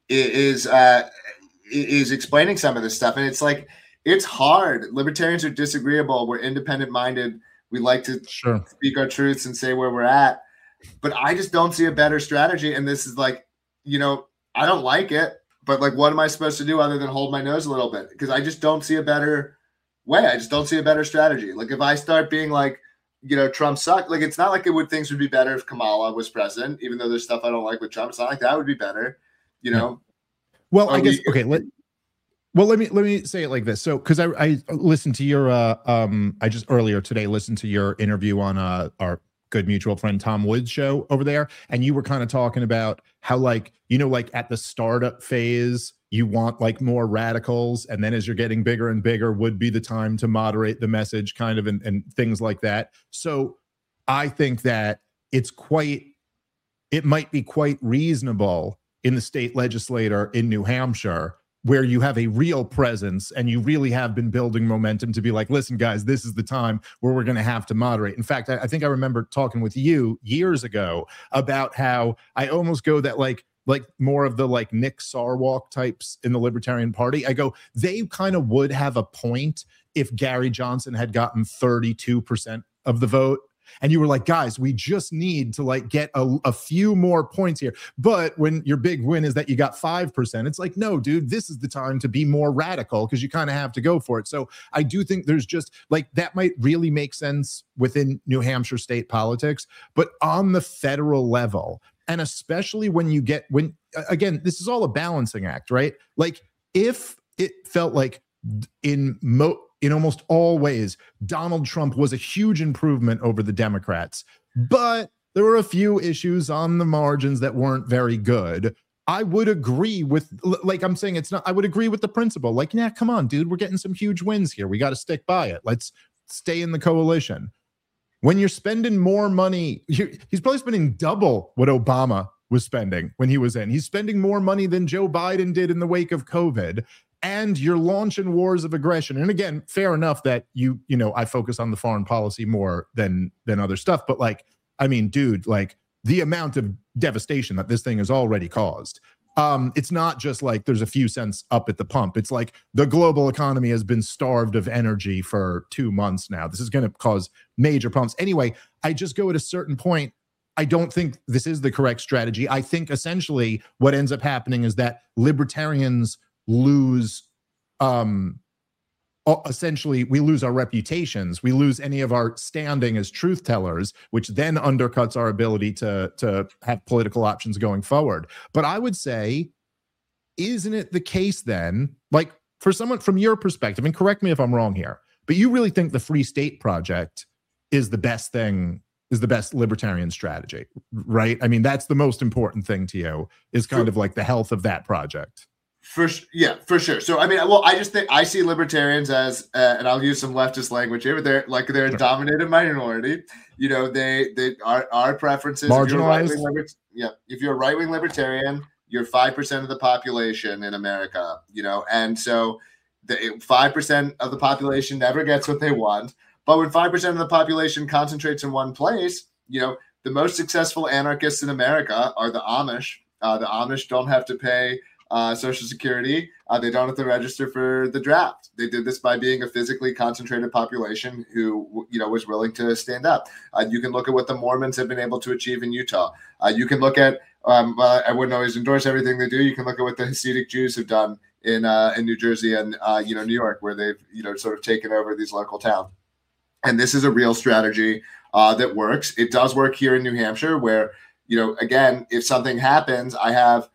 is, uh, is explaining some of this stuff. And it's like, it's hard. Libertarians are disagreeable. We're independent minded. We like to sure. speak our truths and say where we're at. But I just don't see a better strategy. And this is like, you know, I don't like it, but like, what am I supposed to do other than hold my nose a little bit? Because I just don't see a better way. I just don't see a better strategy. Like if I start being like, you know, Trump sucked, like it's not like it would things would be better if Kamala was president, even though there's stuff I don't like with Trump. It's not like that would be better, you know? Well, Are I guess, we, okay, let, well, let me, let me say it like this. So, cause I, I listened to your, uh, um, I just earlier today listened to your interview on uh, our good mutual friend Tom Woods show over there. And you were kind of talking about how like, you know, like at the startup phase, you want like more radicals. And then as you're getting bigger and bigger would be the time to moderate the message kind of, and, and things like that. So I think that it's quite it might be quite reasonable in the state legislature in New Hampshire, where you have a real presence and you really have been building momentum to be like, listen, guys, this is the time where we're going to have to moderate. In fact, I, I think I remember talking with you years ago about how I almost go that like, like more of the like Nick Sarwark types in the Libertarian Party. I go, they kind of would have a point if Gary Johnson had gotten thirty-two percent of the vote. And you were like, guys, we just need to like get a, a few more points here. But when your big win is that you got five percent, it's like, no, dude, this is the time to be more radical because you kind of have to go for it. So I do think there's just like that might really make sense within New Hampshire state politics, but on the federal level, and especially when you get when again, this is all a balancing act, right? Like if it felt like in mo in almost all ways, Donald Trump was a huge improvement over the Democrats, but there were a few issues on the margins that weren't very good. I would agree with, like I'm saying, it's not, I would agree with the principle. Like, yeah, come on, dude, we're getting some huge wins here. We got to stick by it. Let's stay in the coalition. When you're spending more money, he's probably spending double what Obama was spending when he was in. He's spending more money than Joe Biden did in the wake of COVID. And you're launching wars of aggression. And again, fair enough that you, you know, I focus on the foreign policy more than than other stuff. But like, I mean, dude, like the amount of devastation that this thing has already caused. Um, it's not just like there's a few cents up at the pump. It's like the global economy has been starved of energy for two months now. This is going to cause major problems. Anyway, I just go at a certain point. I don't think this is the correct strategy. I think essentially what ends up happening is that libertarians lose um essentially we lose our reputations, we lose any of our standing as truth tellers, which then undercuts our ability to to have political options going forward. But I would say, isn't it the case then, like for someone from your perspective, and correct me if I'm wrong here, but you really think the Free State Project is the best thing, is the best libertarian strategy, right? I mean, that's the most important thing to you, is kind of like the health of that project. For yeah, for sure. So I mean, well, I just think I see libertarians as, uh, and I'll use some leftist language here, but they're like they're a dominated minority. You know, they they our our preferences. Marginalized. If you're right yeah, if you're a right wing libertarian, you're five percent of the population in America. You know, and so the five percent of the population never gets what they want. But when five percent of the population concentrates in one place, you know, the most successful anarchists in America are the Amish. Uh, the Amish don't have to pay Uh, Social Security. Uh, they don't have to register for the draft. They did this by being a physically concentrated population who, you know, was willing to stand up. Uh, you can look at what the Mormons have been able to achieve in Utah. Uh, you can look at, um, well, I wouldn't always endorse everything they do. You can look at what the Hasidic Jews have done in uh, in New Jersey and, uh, you know, New York, where they've, you know, sort of taken over these local towns. And this is a real strategy uh, that works. It does work here in New Hampshire where, you know, again, if something happens, I have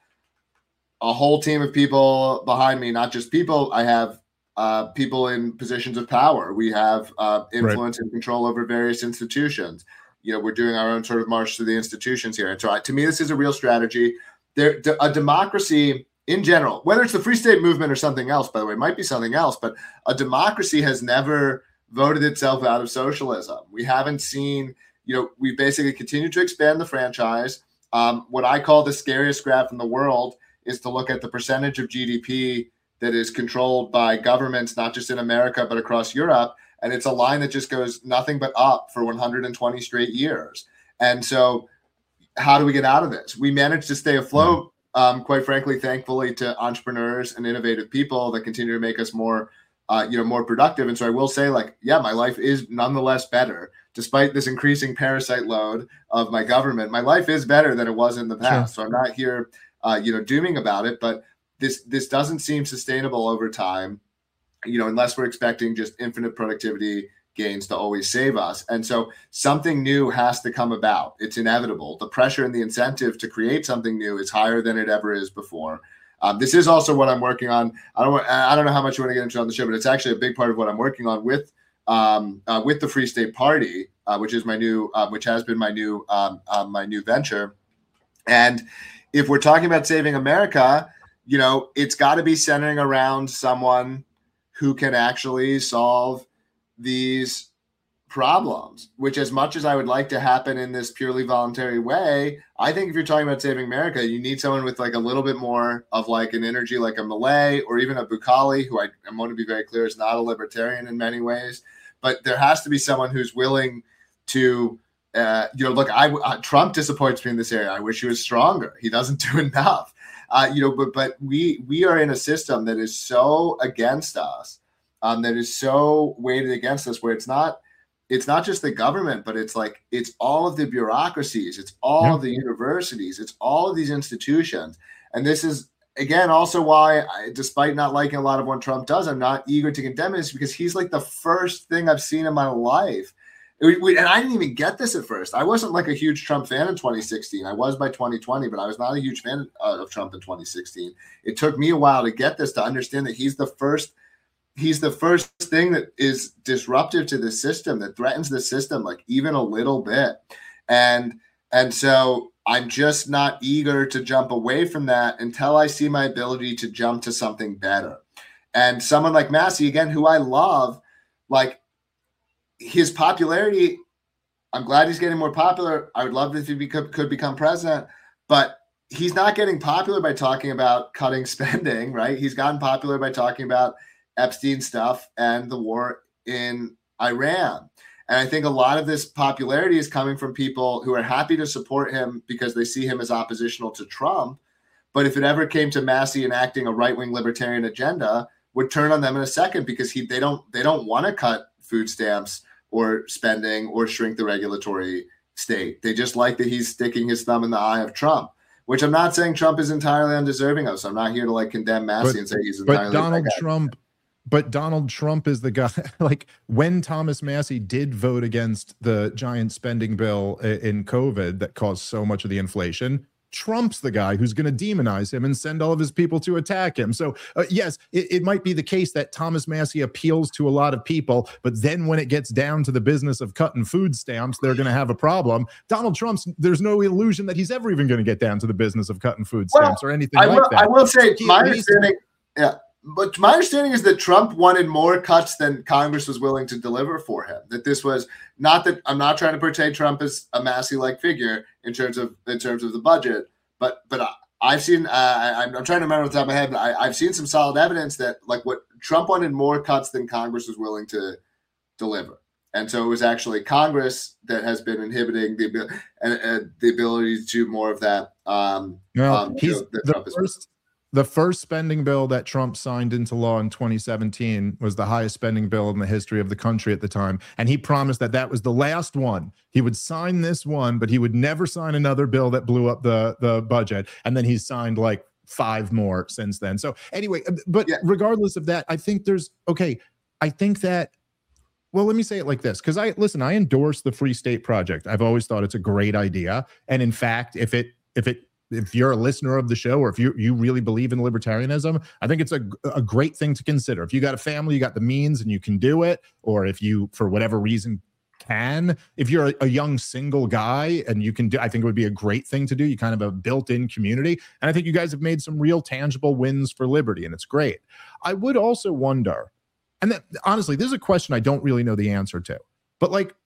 a whole team of people behind me, not just people. I have uh, people in positions of power. We have uh, influence right. and control over various institutions. You know, we're doing our own sort of march through the institutions here. And so I, to me, this is a real strategy. There, a democracy in general, whether it's the Free State Movement or something else, by the way, it might be something else, but a democracy has never voted itself out of socialism. We haven't seen, you know, we basically continued to expand the franchise. Um, what I call the scariest graph in the world is to look at the percentage of G D P that is controlled by governments, not just in America, but across Europe. And it's a line that just goes nothing but up for one hundred twenty straight years. And so how do we get out of this? We managed to stay afloat, um, quite frankly, thankfully to entrepreneurs and innovative people that continue to make us more, uh, you know, more productive. And so I will say, like, yeah, my life is nonetheless better. Despite this increasing parasite load of my government, my life is better than it was in the past. Sure. So I'm not here Uh, you know, dooming about it, but this this doesn't seem sustainable over time, you know, unless we're expecting just infinite productivity gains to always save us. And so something new has to come about. It's inevitable. The pressure and the incentive to create something new is higher than it ever is before. Um, this is also what I'm working on. I don't I don't know how much you want to get into on the show, but it's actually a big part of what I'm working on with um, uh, with the Free State Party, uh, which is my new, uh, which has been my new um, uh, my new venture. And if we're talking about saving America, you know, it's got to be centering around someone who can actually solve these problems, which as much as I would like to happen in this purely voluntary way, I think if you're talking about saving America, you need someone with like a little bit more of like an energy, like a Milei or even a Bucali, who I, I want to be very clear is not a libertarian in many ways, but there has to be someone who's willing to, uh, you know, look, I uh, Trump disappoints me in this area. I wish he was stronger. He doesn't do enough, uh, you know, but but we we are in a system that is so against us, um, that is so weighted against us, where it's not. It's not just the government, but it's like it's all of the bureaucracies, it's all yeah. of the universities, it's all of these institutions. And this is, again, also why, I, despite not liking a lot of what Trump does, I'm not eager to condemn this, because he's like the first thing I've seen in my life. We, we, and I didn't even get this at first. I wasn't like a huge Trump fan in twenty sixteen. I was by twenty twenty, but I was not a huge fan of, of Trump in twenty sixteen. It took me a while to get this, to understand that he's the first He's the first thing that is disruptive to the system, that threatens the system, like even a little bit. And and so I'm just not eager to jump away from that until I see my ability to jump to something better. And someone like Massie, again, who I love, like his popularity, I'm glad he's getting more popular. I would love if he beco- could become president, but he's not getting popular by talking about cutting spending, right? He's gotten popular by talking about Epstein stuff and the war in Iran. And I think a lot of this popularity is coming from people who are happy to support him because they see him as oppositional to Trump. But if it ever came to Massie enacting a right-wing libertarian agenda, would turn on them in a second, because he they don't they don't want to cut food stamps or spending or shrink the regulatory state. They just like that he's sticking his thumb in the eye of Trump, which I'm not saying Trump is entirely undeserving of. So I'm not here to like condemn Massie but, and say he's entirely. But Donald Trump. But Donald Trump is the guy, like when Thomas Massie did vote against the giant spending bill in COVID that caused so much of the inflation, Trump's the guy who's going to demonize him and send all of his people to attack him. So uh, yes, it, it might be the case that Thomas Massie appeals to a lot of people, but then when it gets down to the business of cutting food stamps, they're going to have a problem. Donald Trump's, there's no illusion that he's ever even going to get down to the business of cutting food stamps well, or anything I like will, that. I will say he, my understanding, yeah. But my understanding is that Trump wanted more cuts than Congress was willing to deliver for him. That this was not that I'm not trying to portray Trump as a Massie-like figure in terms of in terms of the budget, but but I, I've seen uh, I, I'm trying to remember off the top of my head, but I, I've seen some solid evidence that like what Trump wanted more cuts than Congress was willing to deliver, and so it was actually Congress that has been inhibiting the uh, uh, the ability to do more of that. Um, no, um, he's you know, the first. The first spending bill that Trump signed into law in twenty seventeen was the highest spending bill in the history of the country at the time. And he promised that that was the last one. He would sign this one, but he would never sign another bill that blew up the, the budget. And then he's signed like five more since then. So anyway, but yeah. regardless of that, I think there's, okay, I think that, well, let me say it like this, because I, listen, I endorse the Free State Project. I've always thought it's a great idea. And in fact, if it, if it, if you're a listener of the show, or if you you really believe in libertarianism, I think it's a, a great thing to consider. If you got a family, you got the means and you can do it, or if you, for whatever reason, can, if you're a, a young single guy and you can do, I think it would be a great thing to do. You kind of have a built-in community. And I think you guys have made some real tangible wins for liberty, and it's great. I would also wonder, and that, honestly, this is a question I don't really know the answer to, but like,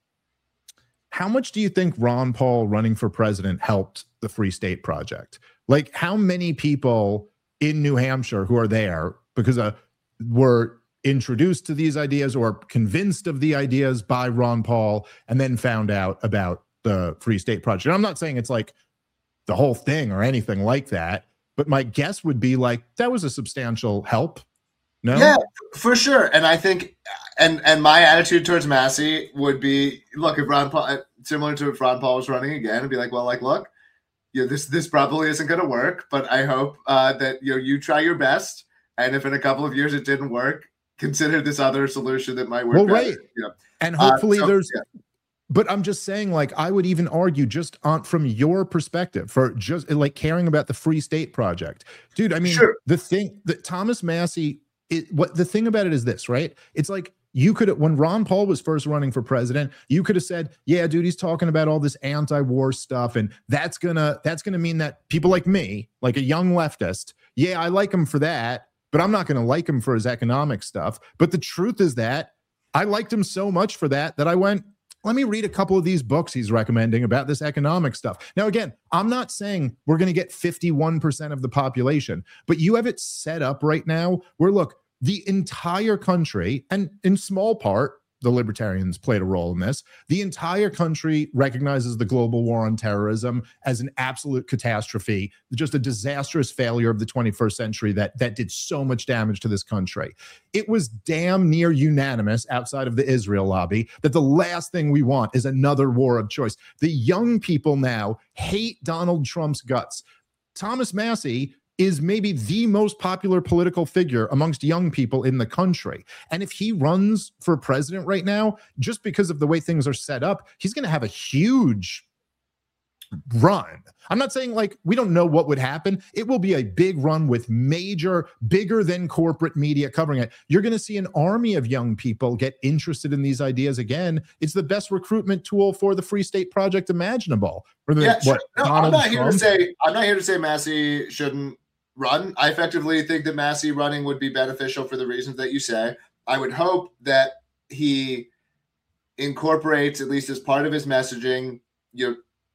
how much do you think Ron Paul running for president helped the Free State Project? Like, how many people in New Hampshire who are there because uh, were introduced to these ideas or convinced of the ideas by Ron Paul and then found out about the Free State Project? And I'm not saying it's like the whole thing or anything like that, but my guess would be like that was a substantial help. No? Yeah, for sure. And I think, and and my attitude towards Massie would be, look, if Ron Paul, similar to if Ron Paul was running again, and be like, well, like, look, you know, this this probably isn't going to work, but I hope uh, that you know you try your best, and if in a couple of years it didn't work, consider this other solution that might work. Well, better, right. You know? And hopefully uh, so, there's. Yeah. But I'm just saying, like, I would even argue just on from your perspective for just like caring about the Free State Project, dude. I mean, sure. the thing that Thomas Massie. It, what the thing about it is this, right? It's like you could, when Ron Paul was first running for president, you could have said, yeah, dude, he's talking about all this anti-war stuff. And that's gonna, that's gonna mean that people like me, like a young leftist, yeah, I like him for that, but I'm not going to like him for his economic stuff. But the truth is that I liked him so much for that, that I went, let me read a couple of these books he's recommending about this economic stuff. Now, again, I'm not saying we're going to get fifty-one percent of the population, but you have it set up right now where, look, the entire country, and in small part, the libertarians played a role in this, the entire country recognizes the global war on terrorism as an absolute catastrophe, just a disastrous failure of the twenty-first century that, that did so much damage to this country. It was damn near unanimous outside of the Israel lobby that the last thing we want is another war of choice. The young people now hate Donald Trump's guts. Thomas Massie is maybe the most popular political figure amongst young people in the country. And if he runs for president right now, just because of the way things are set up, he's going to have a huge run. I'm not saying like we don't know what would happen. It will be a big run with major, bigger than corporate media covering it. You're going to see an army of young people get interested in these ideas again. It's the best recruitment tool for the Free State Project imaginable. The, yeah, sure. what, no, I'm not Trump? here to say I'm not here to say Massie shouldn't run. I effectively think that Massie running would be beneficial for the reasons that you say. I would hope that he incorporates, at least as part of his messaging, you know,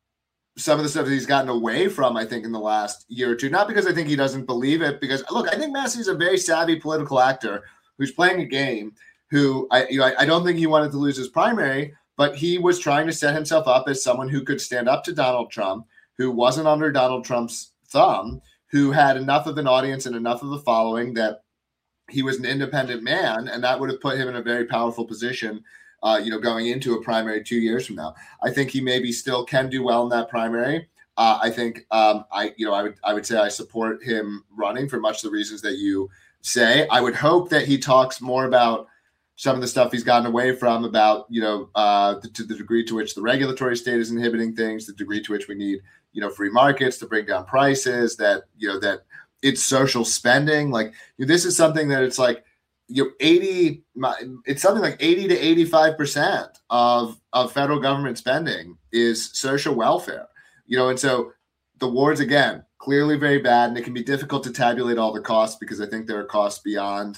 some of the stuff that he's gotten away from, I think, in the last year or two. Not because I think he doesn't believe it, because, look, I think Massie's a very savvy political actor who's playing a game, who I, you know, I, I don't think he wanted to lose his primary, but he was trying to set himself up as someone who could stand up to Donald Trump, who wasn't under Donald Trump's thumb, who had enough of an audience and enough of a following that he was an independent man, and that would have put him in a very powerful position, uh, you know, going into a primary two years from now. I think he maybe still can do well in that primary. Uh, I think um, I, you know, I would I would say I support him running for much of the reasons that you say. I would hope that he talks more about some of the stuff he's gotten away from, about, you know, uh, the, to the degree to which the regulatory state is inhibiting things, the degree to which we need, you know, free markets to bring down prices, that, you know, that it's social spending. Like, you know, this is something that it's like, you know, eighty, it's something like eighty to eighty-five percent of, of federal government spending is social welfare, you know, and so the wars, again, clearly very bad, and it can be difficult to tabulate all the costs because I think there are costs beyond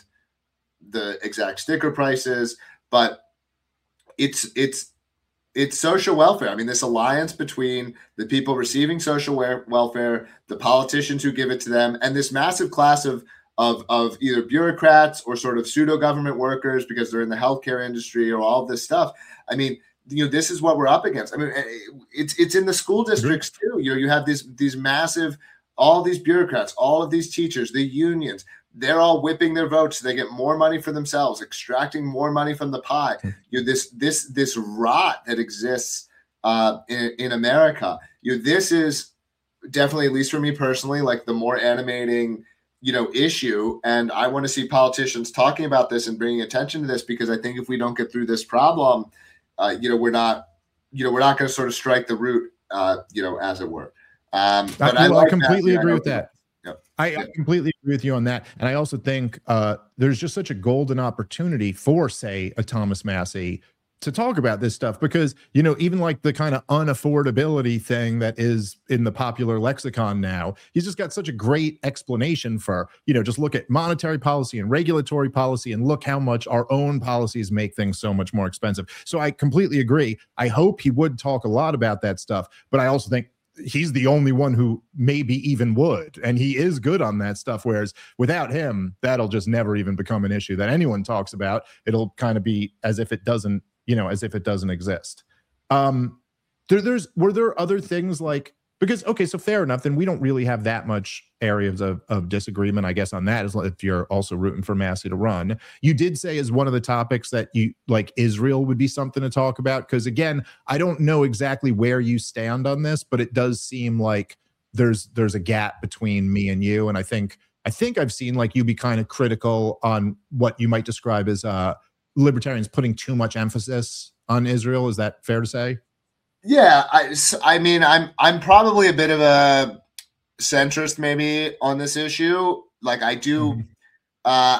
the exact sticker prices, but it's, it's, it's social welfare. I mean, this alliance between the people receiving social welfare, the politicians who give it to them, and this massive class of of of either bureaucrats or sort of pseudo government workers because they're in the healthcare industry or all of this stuff. I mean, you know, this is what we're up against. I mean, it's it's in the school districts too. You know, you have these these massive, all these bureaucrats, all of these teachers, the unions. They're all whipping their votes so they get more money for themselves, extracting more money from the pie. You know, this this this rot that exists uh, in, in America. You know, this is definitely, at least for me personally, like the more animating, you know, issue. And I want to see politicians talking about this and bringing attention to this, because I think if we don't get through this problem, uh, you know, we're not, you know, we're not going to sort of strike the root, uh, you know, as it were. Um, but I, I, like I completely that. agree I with that. Yep. I, I completely agree with you on that. And I also think uh, there's just such a golden opportunity for, say, a Thomas Massie to talk about this stuff, because, you know, even like the kind of unaffordability thing that is in the popular lexicon now, he's just got such a great explanation for, you know, just look at monetary policy and regulatory policy and look how much our own policies make things so much more expensive. So I completely agree. I hope he would talk a lot about that stuff, but I also think he's the only one who maybe even would, and he is good on that stuff, whereas without him, that'll just never even become an issue that anyone talks about. It'll kind of be as if it doesn't, you know, as if it doesn't exist. Um, there, there's, were there other things like, because, okay, so fair enough, then we don't really have that much areas of, of disagreement, I guess, on that, as if you're also rooting for Massie to run. You did say as one of the topics that you, like, Israel would be something to talk about, because, again, I don't know exactly where you stand on this, but it does seem like there's there's a gap between me and you, and I think, I think I've seen, like, you be kind of critical on what you might describe as uh, libertarians putting too much emphasis on Israel. Is that fair to say? Yeah, I, I mean, I'm I'm probably a bit of a centrist maybe on this issue. Like I do, mm-hmm. uh,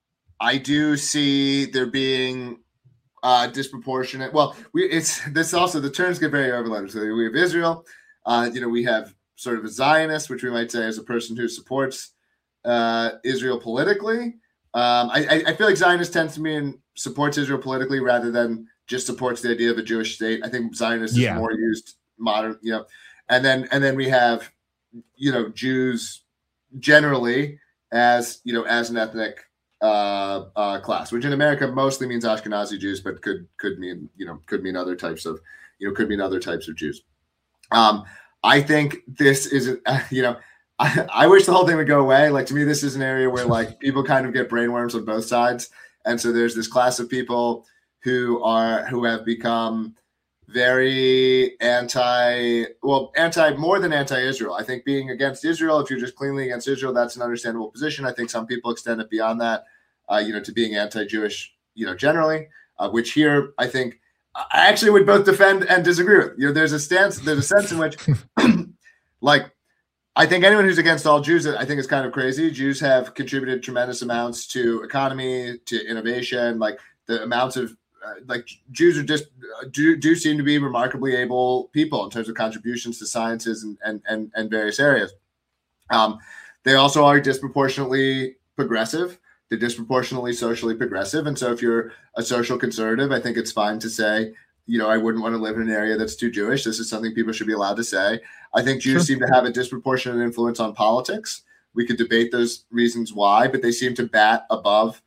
I do see there being uh, disproportionate. Well, we it's this also the terms get very overloaded. So we have Israel, uh, you know, we have sort of a Zionist, which we might say is a person who supports uh, Israel politically. Um, I, I feel like Zionist tends to mean supports Israel politically rather than just supports the idea of a Jewish state. I think Zionist yeah. is more used modern, you know, and then and then we have, you know, Jews generally as, you know, as an ethnic uh, uh, class, which in America mostly means Ashkenazi Jews, but could could mean, you know, could mean other types of, you know, could mean other types of Jews. Um, I think this is, you know, I, I wish the whole thing would go away. Like, to me, this is an area where like people kind of get brainworms on both sides. And so there's this class of people who are, who have become very anti, well, anti, more than anti-Israel. I think being against Israel, if you're just cleanly against Israel, that's an understandable position. I think some people extend it beyond that, uh, you know, to being anti-Jewish, you know, generally, uh, which here, I think, I actually would both defend and disagree with. You know, there's a stance, there's a sense in which, like, I think anyone who's against all Jews, I think is kind of crazy. Jews have contributed tremendous amounts to economy, to innovation. Like the amounts of, uh, like Jews are just uh, do do seem to be remarkably able people in terms of contributions to sciences and and and, and various areas. Um, they also are disproportionately progressive. They're disproportionately socially progressive. And so if you're a social conservative, I think it's fine to say, you know, I wouldn't want to live in an area that's too Jewish. This is something people should be allowed to say. I think Jews sure. seem to have a disproportionate influence on politics. We could debate those reasons why, but they seem to bat above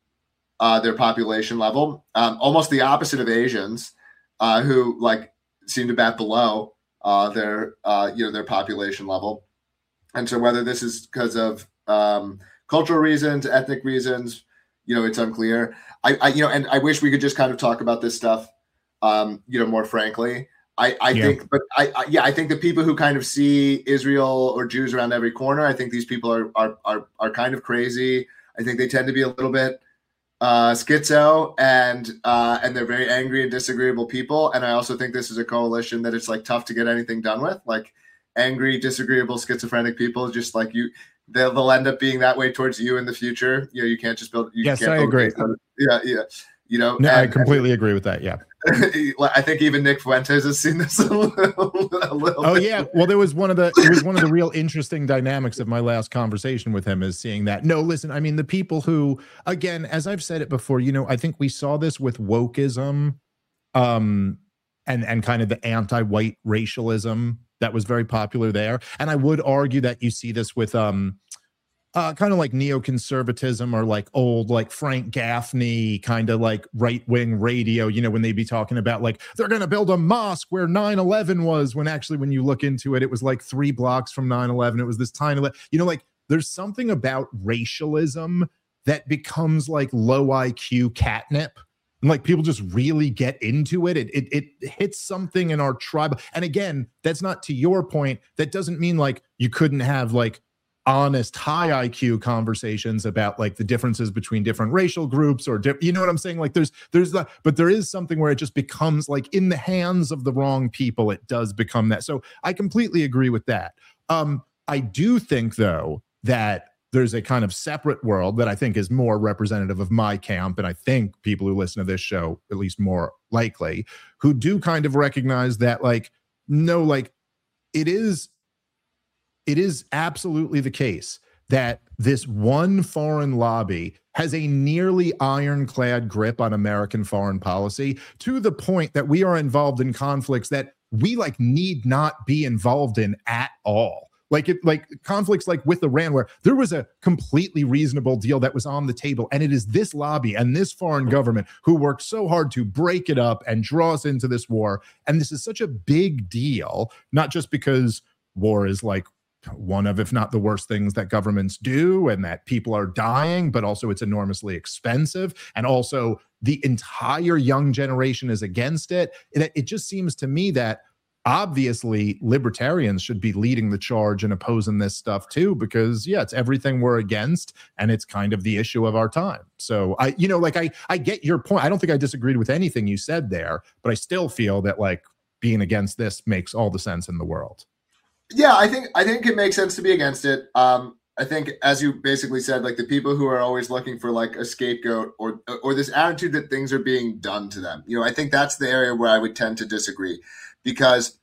uh, their population level. Um, almost the opposite of Asians, uh, who like seem to bat below uh, their, uh, you know, their population level. And so whether this is because of um, cultural reasons, ethnic reasons, you know, it's unclear. I, I, you know, and I wish we could just kind of talk about this stuff, um, you know, more frankly. I, I yeah. think, but I, I, yeah, I think the people who kind of see Israel or Jews around every corner, I think these people are, are, are, are kind of crazy. I think they tend to be a little bit uh, schizo and, uh, and they're very angry and disagreeable people. And I also think this is a coalition that it's like tough to get anything done with, like angry, disagreeable, schizophrenic people, just like you, they'll, they'll end up being that way towards you in the future. You know, you can't just build. You yes, can't I agree. Yeah. Yeah. You know, no, and, I completely and, agree with that. Yeah. I think even Nick Fuentes has seen this a little, a little oh bit. yeah. Well, there was one of the, it was one of the real interesting dynamics of my last conversation with him is seeing that. No, listen, I mean, the people who, again, as I've said it before, you know, I think we saw this with wokeism, um, and, and kind of the anti-white racialism that was very popular there. And I would argue that you see this with, um, Uh, kind of like neoconservatism or like old, like Frank Gaffney kind of like right-wing radio, you know, when they'd be talking about like, they're going to build a mosque where nine eleven was, when actually, when you look into it, it was like three blocks from nine eleven. It was this tiny, you know, like there's something about racialism that becomes like low I Q catnip. And like people just really get into it. It, it. it hits something in our tribe. And again, that's not to your point. That doesn't mean like you couldn't have like honest high I Q conversations about like the differences between different racial groups or you know what I'm saying? Like there's there's the but there is something where it just becomes like in the hands of the wrong people, it does become that. So I completely agree with that. Um, I do think though that there's a kind of separate world that I think is more representative of my camp, and I think people who listen to this show at least more likely, who do kind of recognize that like no, like it is It is absolutely the case that this one foreign lobby has a nearly ironclad grip on American foreign policy to the point that we are involved in conflicts that we like need not be involved in at all. Like it, like conflicts like with Iran, where there was a completely reasonable deal that was on the table. And it is this lobby and this foreign government who worked so hard to break it up and draw us into this war. And this is such a big deal, not just because war is like one of, if not the worst things that governments do and that people are dying, but also it's enormously expensive. And also the entire young generation is against it. It, it just seems to me that obviously libertarians should be leading the charge and opposing this stuff too, because yeah, it's everything we're against and it's kind of the issue of our time. So I, you know, like I, I get your point. I don't think I disagreed with anything you said there, but I still feel that like being against this makes all the sense in the world. Yeah, I think I think it makes sense to be against it. Um, I think, as you basically said, like the people who are always looking for like a scapegoat or or this attitude that things are being done to them. You know, I think that's the area where I would tend to disagree, because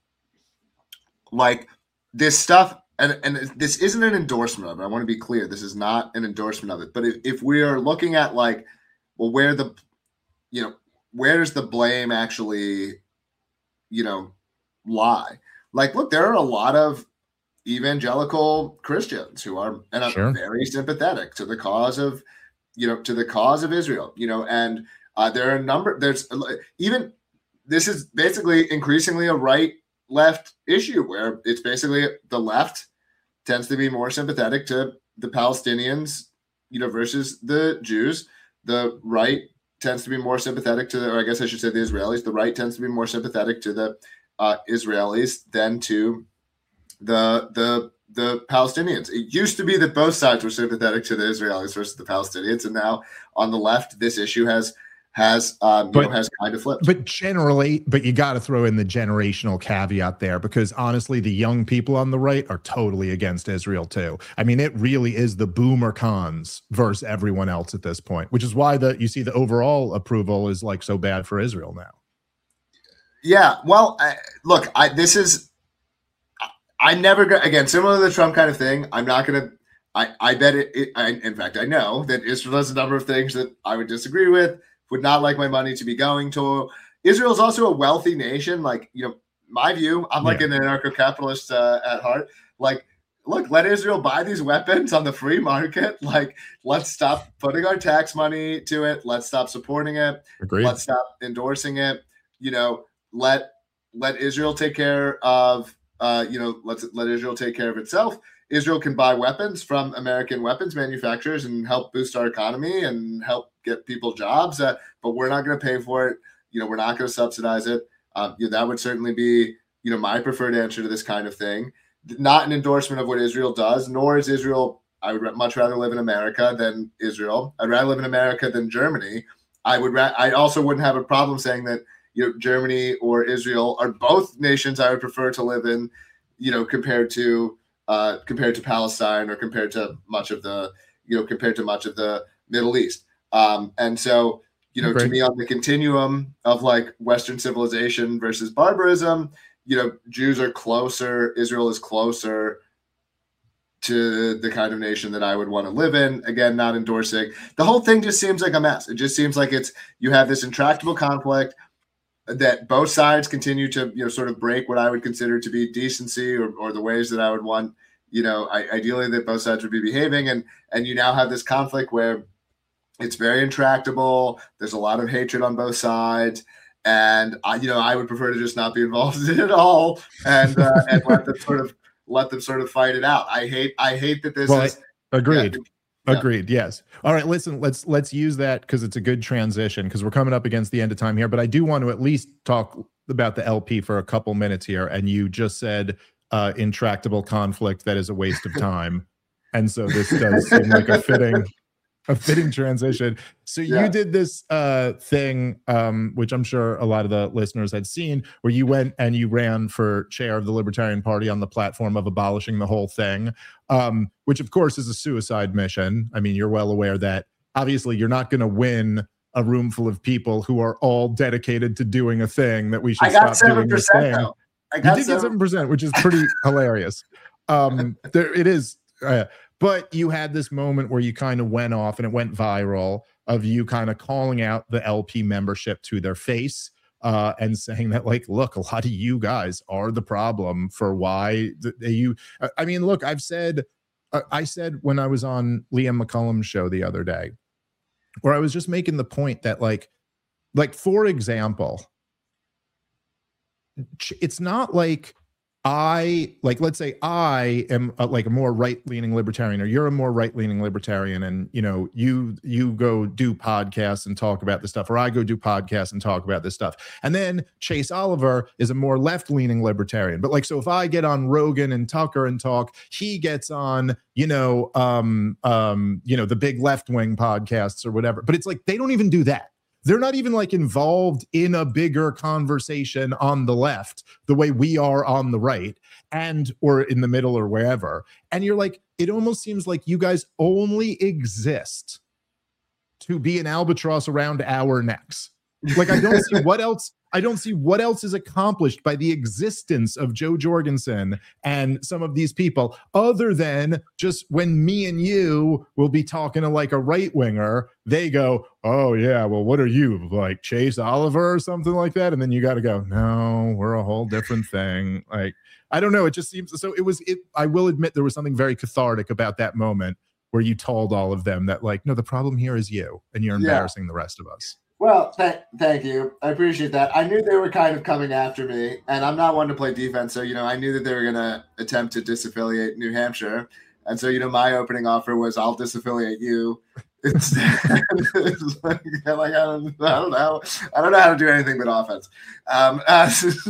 like this stuff, and and this isn't an endorsement of it. I want to be clear. This is not an endorsement of it. But if, if we are looking at like, well, where the, you know, where does the blame actually, you know, lie? Like, look, there are a lot of evangelical Christians who are and are sure. very sympathetic to the cause of, you know, to the cause of Israel, you know, and uh, there are a number, there's even, this is basically increasingly a right left issue where it's basically the left tends to be more sympathetic to the Palestinians, you know, versus the Jews. The right tends to be more sympathetic to, the, or I guess I should say the Israelis. The right tends to be more sympathetic to the uh, Israelis than to the the the Palestinians. It used to be that both sides were sympathetic to the Israelis versus the Palestinians, and now on the left, this issue has has um, but, you know, has kind of flipped. But generally, but you got to throw in the generational caveat there, because honestly, the young people on the right are totally against Israel too. I mean, it really is the boomer cons versus everyone else at this point, which is why the you see the overall approval is like so bad for Israel now. Yeah, well, I, look, I, this is. I never go again, similar to the Trump kind of thing. I'm not going to, I, I bet it, it I, in fact, I know that Israel does a number of things that I would disagree with, would not like my money to be going to. Israel is also a wealthy nation. Like, you know, my view, I'm like yeah. an anarcho-capitalist uh, at heart. Like, look, let Israel buy these weapons on the free market. Like, let's stop putting our tax money to it. Let's stop supporting it. Agreed. Let's stop endorsing it. You know, let, let Israel take care of, Uh, you know, let's let Israel take care of itself. Israel can buy weapons from American weapons manufacturers and help boost our economy and help get people jobs. Uh, but we're not going to pay for it. You know, we're not going to subsidize it. Uh, you know, that would certainly be, you know, my preferred answer to this kind of thing. Not an endorsement of what Israel does, nor is Israel. I would much rather live in America than Israel. I'd rather live in America than Germany. I would. Ra- I also wouldn't have a problem saying that, you know, Germany or Israel are both nations I would prefer to live in, you know, compared to uh, compared to Palestine or compared to much of the, you know, compared to much of the Middle East. Um, and so, you know, Great. to me, on the continuum of like Western civilization versus barbarism, you know, Jews are closer, Israel is closer to the kind of nation that I would want to live in. Again, not endorsing. The whole thing just seems like a mess. It just seems like it's, you have this intractable conflict that both sides continue to, you know, sort of break what I would consider to be decency or, or the ways that I would want, you know, I, ideally that both sides would be behaving. And, and you now have this conflict where it's very intractable. There's a lot of hatred on both sides. And I, you know, I would prefer to just not be involved in it at all and, uh, and let them sort of, let them sort of fight it out. I hate, I hate that this well, is agreed. Yeah, Yeah. Agreed. Yes. All right. Listen, let's let's use that because it's a good transition because we're coming up against the end of time here. But I do want to at least talk about the L P for a couple minutes here. And you just said uh, intractable conflict that is a waste of time. And so this does seem like a fitting a fitting transition. So yeah. you did this uh, thing, um, which I'm sure a lot of the listeners had seen, where you went and you ran for chair of the Libertarian Party on the platform of abolishing the whole thing, um, which of course is a suicide mission. I mean, you're well aware that obviously you're not going to win a room full of people who are all dedicated to doing a thing that we should stop doing this thing. Though. I got you did get seven percent, which is pretty hilarious. Um, there it is. Uh, But you had this moment where you kind of went off and it went viral of you kind of calling out the L P membership to their face uh, and saying that, like, look, a lot of you guys are the problem for why the, you. I mean, look, I've said, uh, I said when I was on Liam McCullum's show the other day, where I was just making the point that, like, like for example, it's not like. I like, let's say I am a, like a more right-leaning libertarian, or you're a more right-leaning libertarian, and you know, you you go do podcasts and talk about this stuff, or I go do podcasts and talk about this stuff, and then Chase Oliver is a more left-leaning libertarian. But like, so if I get on Rogan and Tucker and talk, he gets on, you know, um, um, you know, the big left-wing podcasts or whatever. But it's like they don't even do that. They're not even like involved in a bigger conversation on the left the way we are on the right and or in the middle or wherever. And you're like, it almost seems like you guys only exist to be an albatross around our necks. Like, I don't see what else. I don't see what else is accomplished by the existence of Jo Jorgensen and some of these people, other than just when me and you will be talking to like a right winger, they go, oh yeah, well, what are you, like Chase Oliver or something like that? And then you got to go, no, we're a whole different thing. Like, I don't know. It just seems so. It was, it, I will admit there was something very cathartic about that moment where you told all of them that, like, no, the problem here is you, and you're embarrassing yeah. the rest of us. Well, th- thank you. I appreciate that. I knew they were kind of coming after me, and I'm not one to play defense. So, you know, I knew that they were going to attempt to disaffiliate New Hampshire. And so, you know, my opening offer was, I'll disaffiliate you. It's, it's like, like I, don't, I don't know. I don't know how to do anything but offense. Um, uh,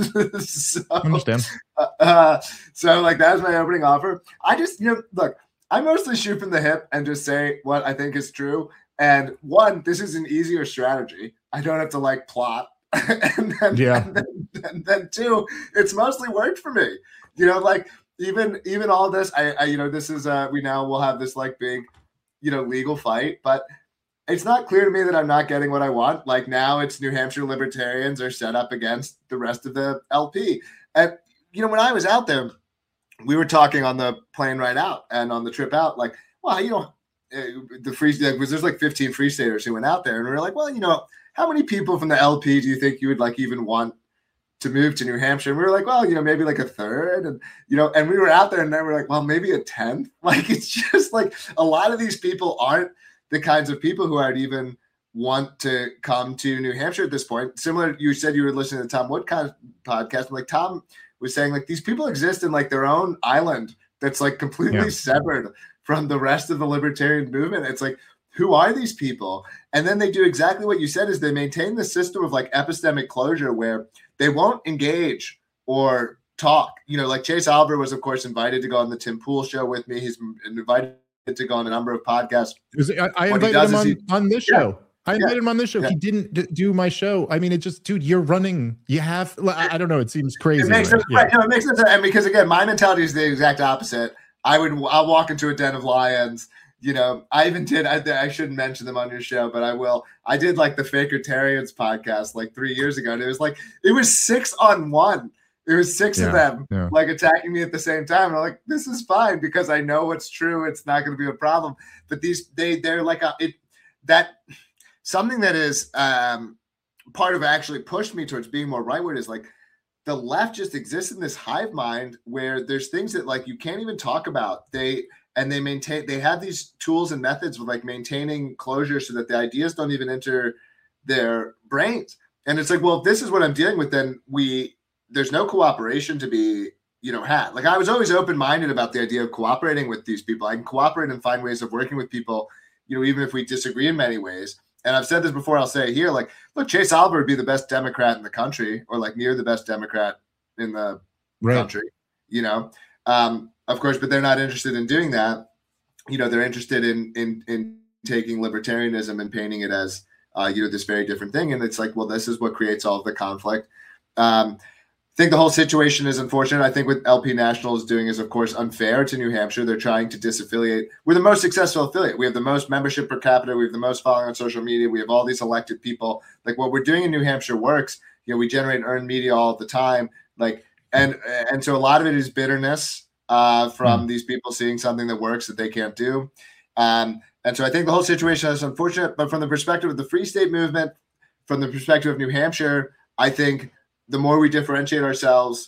so, I understand. Uh, so, like, that was my opening offer. I just, you know, look, I mostly shoot from the hip and just say what I think is true. And one, this is an easier strategy. I don't have to like plot. and, then, yeah. and, then, and then two, it's mostly worked for me. You know, like even even all this, I, I you know, this is uh we now will have this like big, you know, legal fight, but it's not clear to me that I'm not getting what I want. Like now it's New Hampshire libertarians are set up against the rest of the L P. And you know, when I was out there, we were talking on the plane right out and on the trip out, like, well, you know, the free like, was there's like fifteen free staters who went out there, and we were like, well, you know, how many people from the L P do you think you would like even want to move to New Hampshire? And we were like, well, you know, maybe like a third, and you know, and we were out there, and then we're like, well, maybe a tenth. Like it's just like a lot of these people aren't the kinds of people who I'd even want to come to New Hampshire at this point. Similar, you said you were listening to Tom Wood podcast, and like Tom was saying, like these people exist in like their own island that's like completely yeah. severed from the rest of the libertarian movement. It's like, who are these people? And then they do exactly what you said, is they maintain the system of like epistemic closure where they won't engage or talk. You know, like Chase Oliver was, of course, invited to go on the Tim Pool show with me. He's invited to go on a number of podcasts. I, I invited him on, he, on this show. Yeah. I invited yeah. him on this show. Yeah. He didn't d- do my show. I mean, it just, dude, you're running. You have, I, I don't know. It seems crazy. It makes right? sense. Yeah. Right. No, it makes sense. And because again, my mentality is the exact opposite. I would, I'll walk into a den of lions. You know, I even did, I, I shouldn't mention them on your show, but I will. I did like the Fakertarians podcast like three years ago. And it was like, it was six on one. It was six yeah, of them yeah. like attacking me at the same time. And I'm like, this is fine because I know what's true. It's not going to be a problem. But these, they, they're like a, it, that something that is um, part of actually pushed me towards being more rightward is like, the left just exists in this hive mind where there's things that like you can't even talk about. They and they maintain they have these tools and methods of like maintaining closure so that the ideas don't even enter their brains. And it's like, well, if this is what I'm dealing with, then we there's no cooperation to be, you know, had. Like I was always open-minded about the idea of cooperating with these people. I can cooperate and find ways of working with people, you know, even if we disagree in many ways. And I've said this before, I'll say it here, like, look, Chase Oliver would be the best Democrat in the country or like near the best Democrat in the right. country, you know? Um, of course, but they're not interested in doing that. You know, they're interested in, in, in taking libertarianism and painting it as, uh, you know, this very different thing. And it's like, well, this is what creates all of the conflict. Um, I think the whole situation is unfortunate. I think what L P National is doing is, of course, unfair to New Hampshire. They're trying to disaffiliate. We're the most successful affiliate. We have the most membership per capita. We have the most following on social media. We have all these elected people. Like what we're doing in New Hampshire works. You know, we generate earned media all the time. Like, and and so a lot of it is bitterness uh, from mm. these people seeing something that works that they can't do. Um, and so I think the whole situation is unfortunate. But from the perspective of the Free State movement, from the perspective of New Hampshire, I think the more we differentiate ourselves,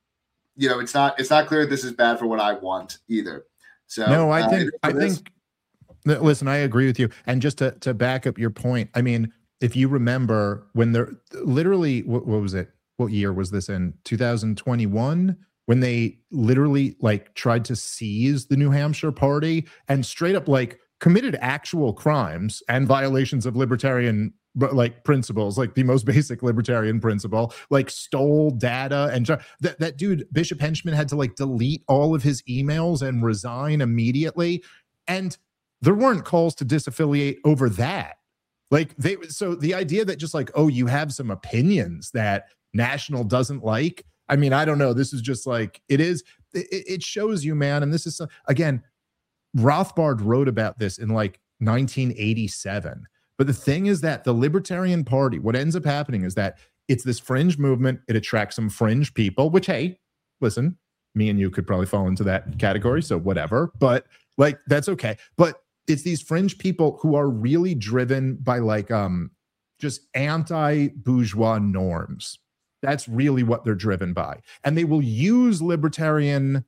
you know, it's not it's not clear this is bad for what I want either. So no, I uh, think I think listen, I agree with you. And just to to back up your point, I mean, if you remember when they're literally what, what was it? What year was this in? two thousand twenty-one, when they literally like tried to seize the New Hampshire party and straight up like committed actual crimes and violations of libertarian but like principles, like the most basic libertarian principle, like stole data and that, that dude, Bishop Henchman, had to like delete all of his emails and resign immediately. And there weren't calls to disaffiliate over that. Like they, so the idea that just like, oh, you have some opinions that National doesn't like. I mean, I don't know. This is just like, it is, it, it shows you, man. And this is, again, Rothbard wrote about this in like nineteen eighty-seven. But the thing is that the Libertarian Party, what ends up happening is that it's this fringe movement. It attracts some fringe people, which, hey, listen, me and you could probably fall into that category. So whatever, but like, that's okay. But it's these fringe people who are really driven by like, um, just anti-bourgeois norms. That's really what they're driven by. And they will use libertarian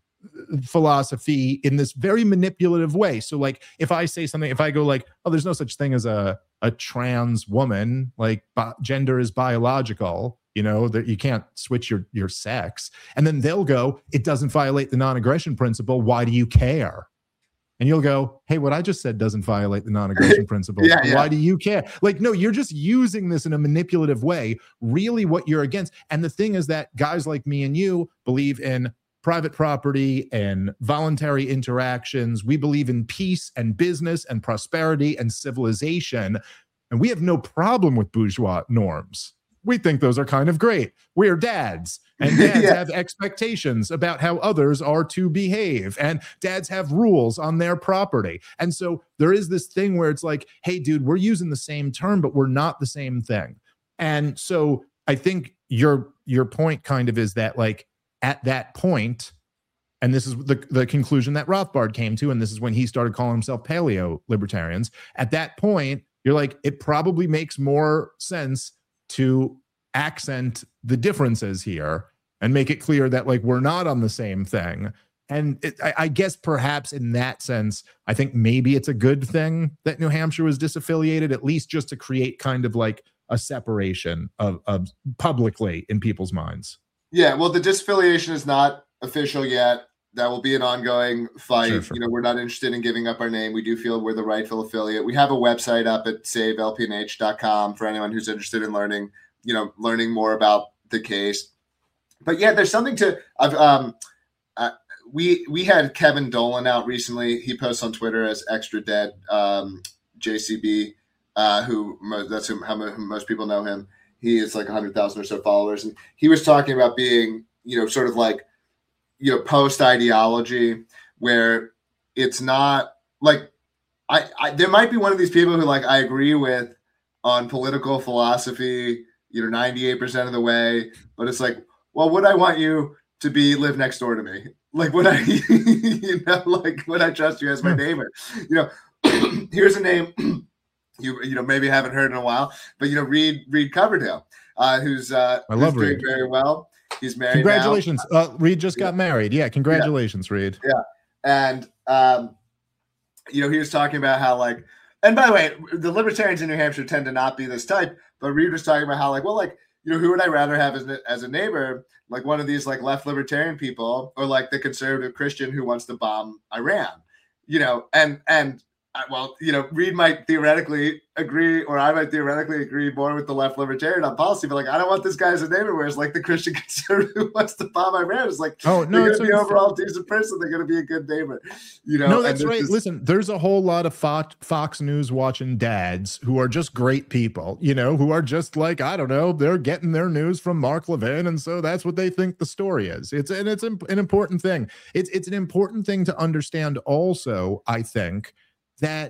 philosophy in this very manipulative way. So like, if I say something, if I go like, oh, there's no such thing as a, a trans woman, like bi- gender is biological, you know, that you can't switch your, your sex. And then they'll go, it doesn't violate the non-aggression principle. Why do you care? And you'll go, hey, what I just said doesn't violate the non-aggression principle. yeah, yeah. Why do you care? Like, no, you're just using this in a manipulative way, really what you're against. And the thing is that guys like me and you believe in private property and voluntary interactions. We believe in peace and business and prosperity and civilization. And we have no problem with bourgeois norms. We think those are kind of great. We're dads, and dads yeah. have expectations about how others are to behave, and dads have rules on their property. And so there is this thing where it's like, hey, dude, we're using the same term, but we're not the same thing. And so I think your your point kind of is that, like, at that point, and this is the, the conclusion that Rothbard came to, and this is when he started calling himself paleo libertarians. At that point, you're like, it probably makes more sense to accent the differences here and make it clear that like we're not on the same thing. And it, I, I guess perhaps in that sense, I think maybe it's a good thing that New Hampshire was disaffiliated, at least just to create kind of like a separation of, of publicly in people's minds. Yeah, well, the disaffiliation is not official yet. That will be an ongoing fight. Sure, sure. You know, we're not interested in giving up our name. We do feel we're the rightful affiliate. We have a website up at save L P N H dot com for anyone who's interested in learning, you know, learning more about the case. But yeah, there's something to. I've um, uh, we we had Kevin Dolan out recently. He posts on Twitter as Extra Dead um, J C B, uh, who that's who, how most people know him. He is like one hundred thousand or so followers, and he was talking about being, you know, sort of like, you know, post ideology, where it's not like I, I there might be one of these people who like I agree with on political philosophy, you know, ninety-eight percent of the way, but it's like, well, would I want you to be live next door to me? Like, would I, you know, like, would I trust you as my neighbor? You know, here's a name you you know maybe haven't heard in a while, but you know, Reed Reed Coverdale, uh, who's uh, I love who's doing Reed. very well. He's married. Congratulations. Now. Uh, Reed just got yeah. married. Yeah. Congratulations, yeah. Reed. Yeah. And, um, you know, he was talking about how, like, and by the way, the libertarians in New Hampshire tend to not be this type, but Reed was talking about how, like, well, like, you know, who would I rather have as, as a neighbor? Like one of these like left libertarian people, or like the conservative Christian who wants to bomb Iran, you know, and, and, well, you know, Reed might theoretically agree, or I might theoretically agree more with the left libertarian on policy, but like, I don't want this guy as a neighbor. Whereas like the Christian conservative who wants to bomb Iran is like, oh no, they're going to be overall decent person. They're going to be a good neighbor, you know. No, that's right. Is- Listen, there's a whole lot of Fox, Fox News watching dads who are just great people, you know, who are just like, I don't know, they're getting their news from Mark Levin, and so that's what they think the story is. It's and it's an important thing. It's it's an important thing to understand. Also, I think that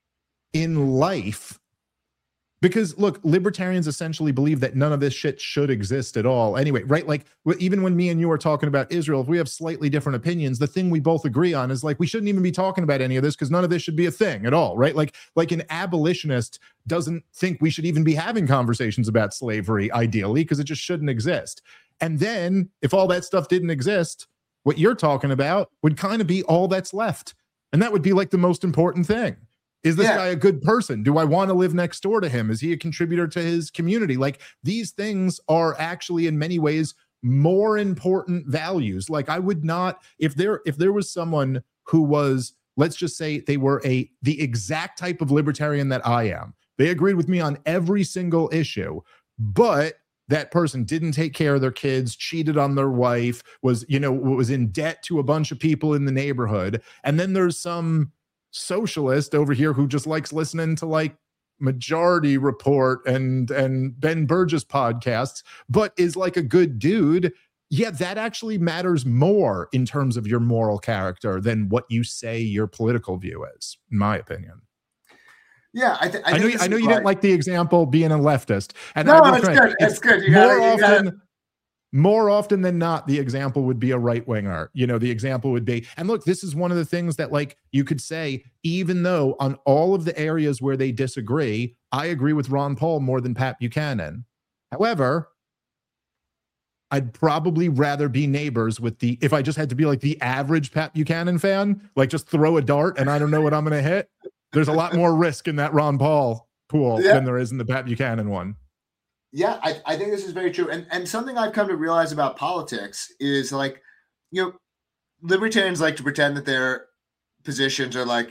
in life, because look, libertarians essentially believe that none of this shit should exist at all anyway, right? Like even when me and you are talking about Israel, if we have slightly different opinions, the thing we both agree on is like, we shouldn't even be talking about any of this because none of this should be a thing at all, right? Like, like an abolitionist doesn't think we should even be having conversations about slavery ideally, because it just shouldn't exist. And then if all that stuff didn't exist, what you're talking about would kind of be all that's left. And that would be like the most important thing. Is this yeah. guy a good person? Do I want to live next door to him? Is he a contributor to his community? Like these things are actually in many ways more important values. Like I would not, if there, if there was someone who was, let's just say they were a, the exact type of libertarian that I am. They agreed with me on every single issue, but that person didn't take care of their kids, cheated on their wife, was, you know, was in debt to a bunch of people in the neighborhood. And then there's some socialist over here who just likes listening to like Majority Report and, and Ben Burgess podcasts, but is like a good dude. Yeah, that actually matters more in terms of your moral character than what you say your political view is, in my opinion. Yeah, I, th- I, I know. You, I know you didn't like the example being a leftist, and no, I it's trying, good. It's, it's good. You more gotta, you often, gotta... more often than not, the example would be a right winger. You know, the example would be, and look, this is one of the things that, like, you could say, even though on all of the areas where they disagree, I agree with Ron Paul more than Pat Buchanan. However, I'd probably rather be neighbors with the, if I just had to be like the average Pat Buchanan fan, like just throw a dart and I don't know what I'm going to hit. There's a lot more risk in that Ron Paul pool yeah. than there is in the Pat Buchanan one. Yeah, I, I think this is very true. And and something I've come to realize about politics is, like, you know, libertarians like to pretend that their positions are like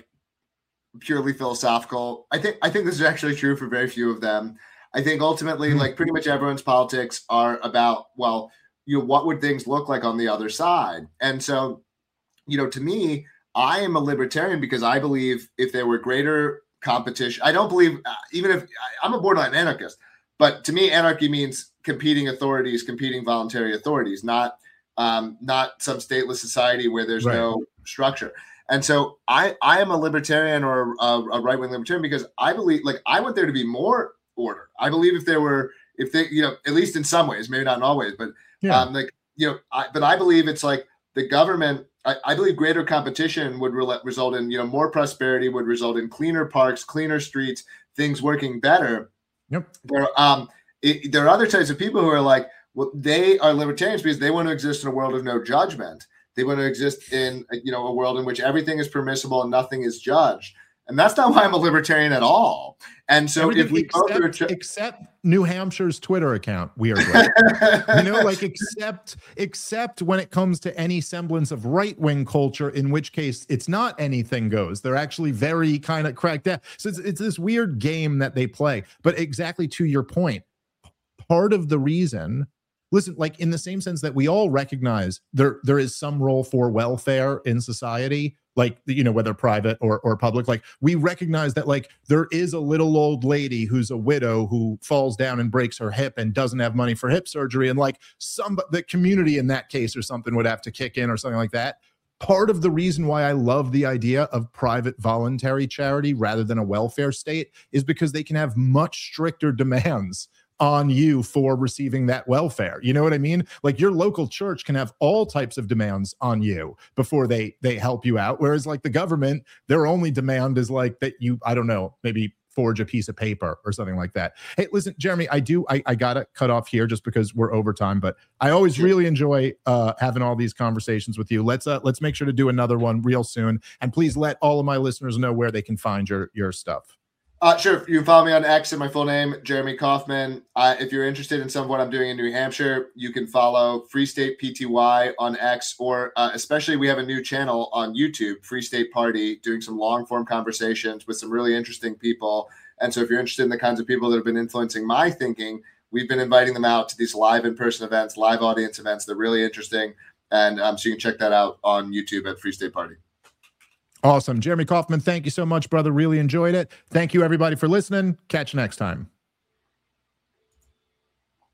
purely philosophical. I think I think this is actually true for very few of them. I think ultimately, mm-hmm. like pretty much everyone's politics are about, well, you know, what would things look like on the other side? And so, you know, to me, I am a libertarian because I believe if there were greater competition, I don't believe, uh, even if I'm a borderline anarchist, but to me, anarchy means competing authorities, competing voluntary authorities, not um, not some stateless society where there's right. no structure. And so I, I am a libertarian or a, a right-wing libertarian because I believe, like, I want there to be more order. I believe if there were, if they, you know, at least in some ways, maybe not in all ways, but yeah. um, like, you know, I, but I believe it's like the government, I, I believe greater competition would re- result in, you know, more prosperity, would result in cleaner parks, cleaner streets, things working better. Yep. There, um, it, there are other types of people who are like, well, they are libertarians because they want to exist in a world of no judgment. They want to exist in, you know, a world in which everything is permissible and nothing is judged. And that's not why I'm a libertarian at all. And so Everything if we except, both are ch- except New Hampshire's Twitter account, weirdly, you know, like except except when it comes to any semblance of right-wing culture, in which case it's not anything goes. They're actually very kind of cracked down. So it's, it's this weird game that they play. But exactly to your point, part of the reason, listen, like in the same sense that we all recognize there there is some role for welfare in society, like, you know, whether private or, or public, like we recognize that, like, there is a little old lady who's a widow who falls down and breaks her hip and doesn't have money for hip surgery. And like some, the community in that case or something would have to kick in or something like that. Part of the reason why I love the idea of private voluntary charity rather than a welfare state is because they can have much stricter demands on you for receiving that welfare. You know what I mean? Like your local church can have all types of demands on you before they they help you out. Whereas like the government, their only demand is like that you, I don't know, maybe forge a piece of paper or something like that. Hey, listen, Jeremy, I do, I, I gotta cut off here just because we're over time, but I always really enjoy uh, having all these conversations with you. Let's uh, let's make sure to do another one real soon. And please let all of my listeners know where they can find your your stuff. Uh, sure. You can follow me on X at my full name, Jeremy Kauffman. Uh, if you're interested in some of what I'm doing in New Hampshire, you can follow Free State P T Y on X, or uh, especially we have a new channel on YouTube, Free State Party, doing some long form conversations with some really interesting people. And so if you're interested in the kinds of people that have been influencing my thinking, we've been inviting them out to these live in-person events, live audience events. They're really interesting. And um, so you can check that out on YouTube at Free State Party. Awesome. Jeremy Kauffman, thank you so much, brother. Really enjoyed it. Thank you, everybody, for listening. Catch you next time.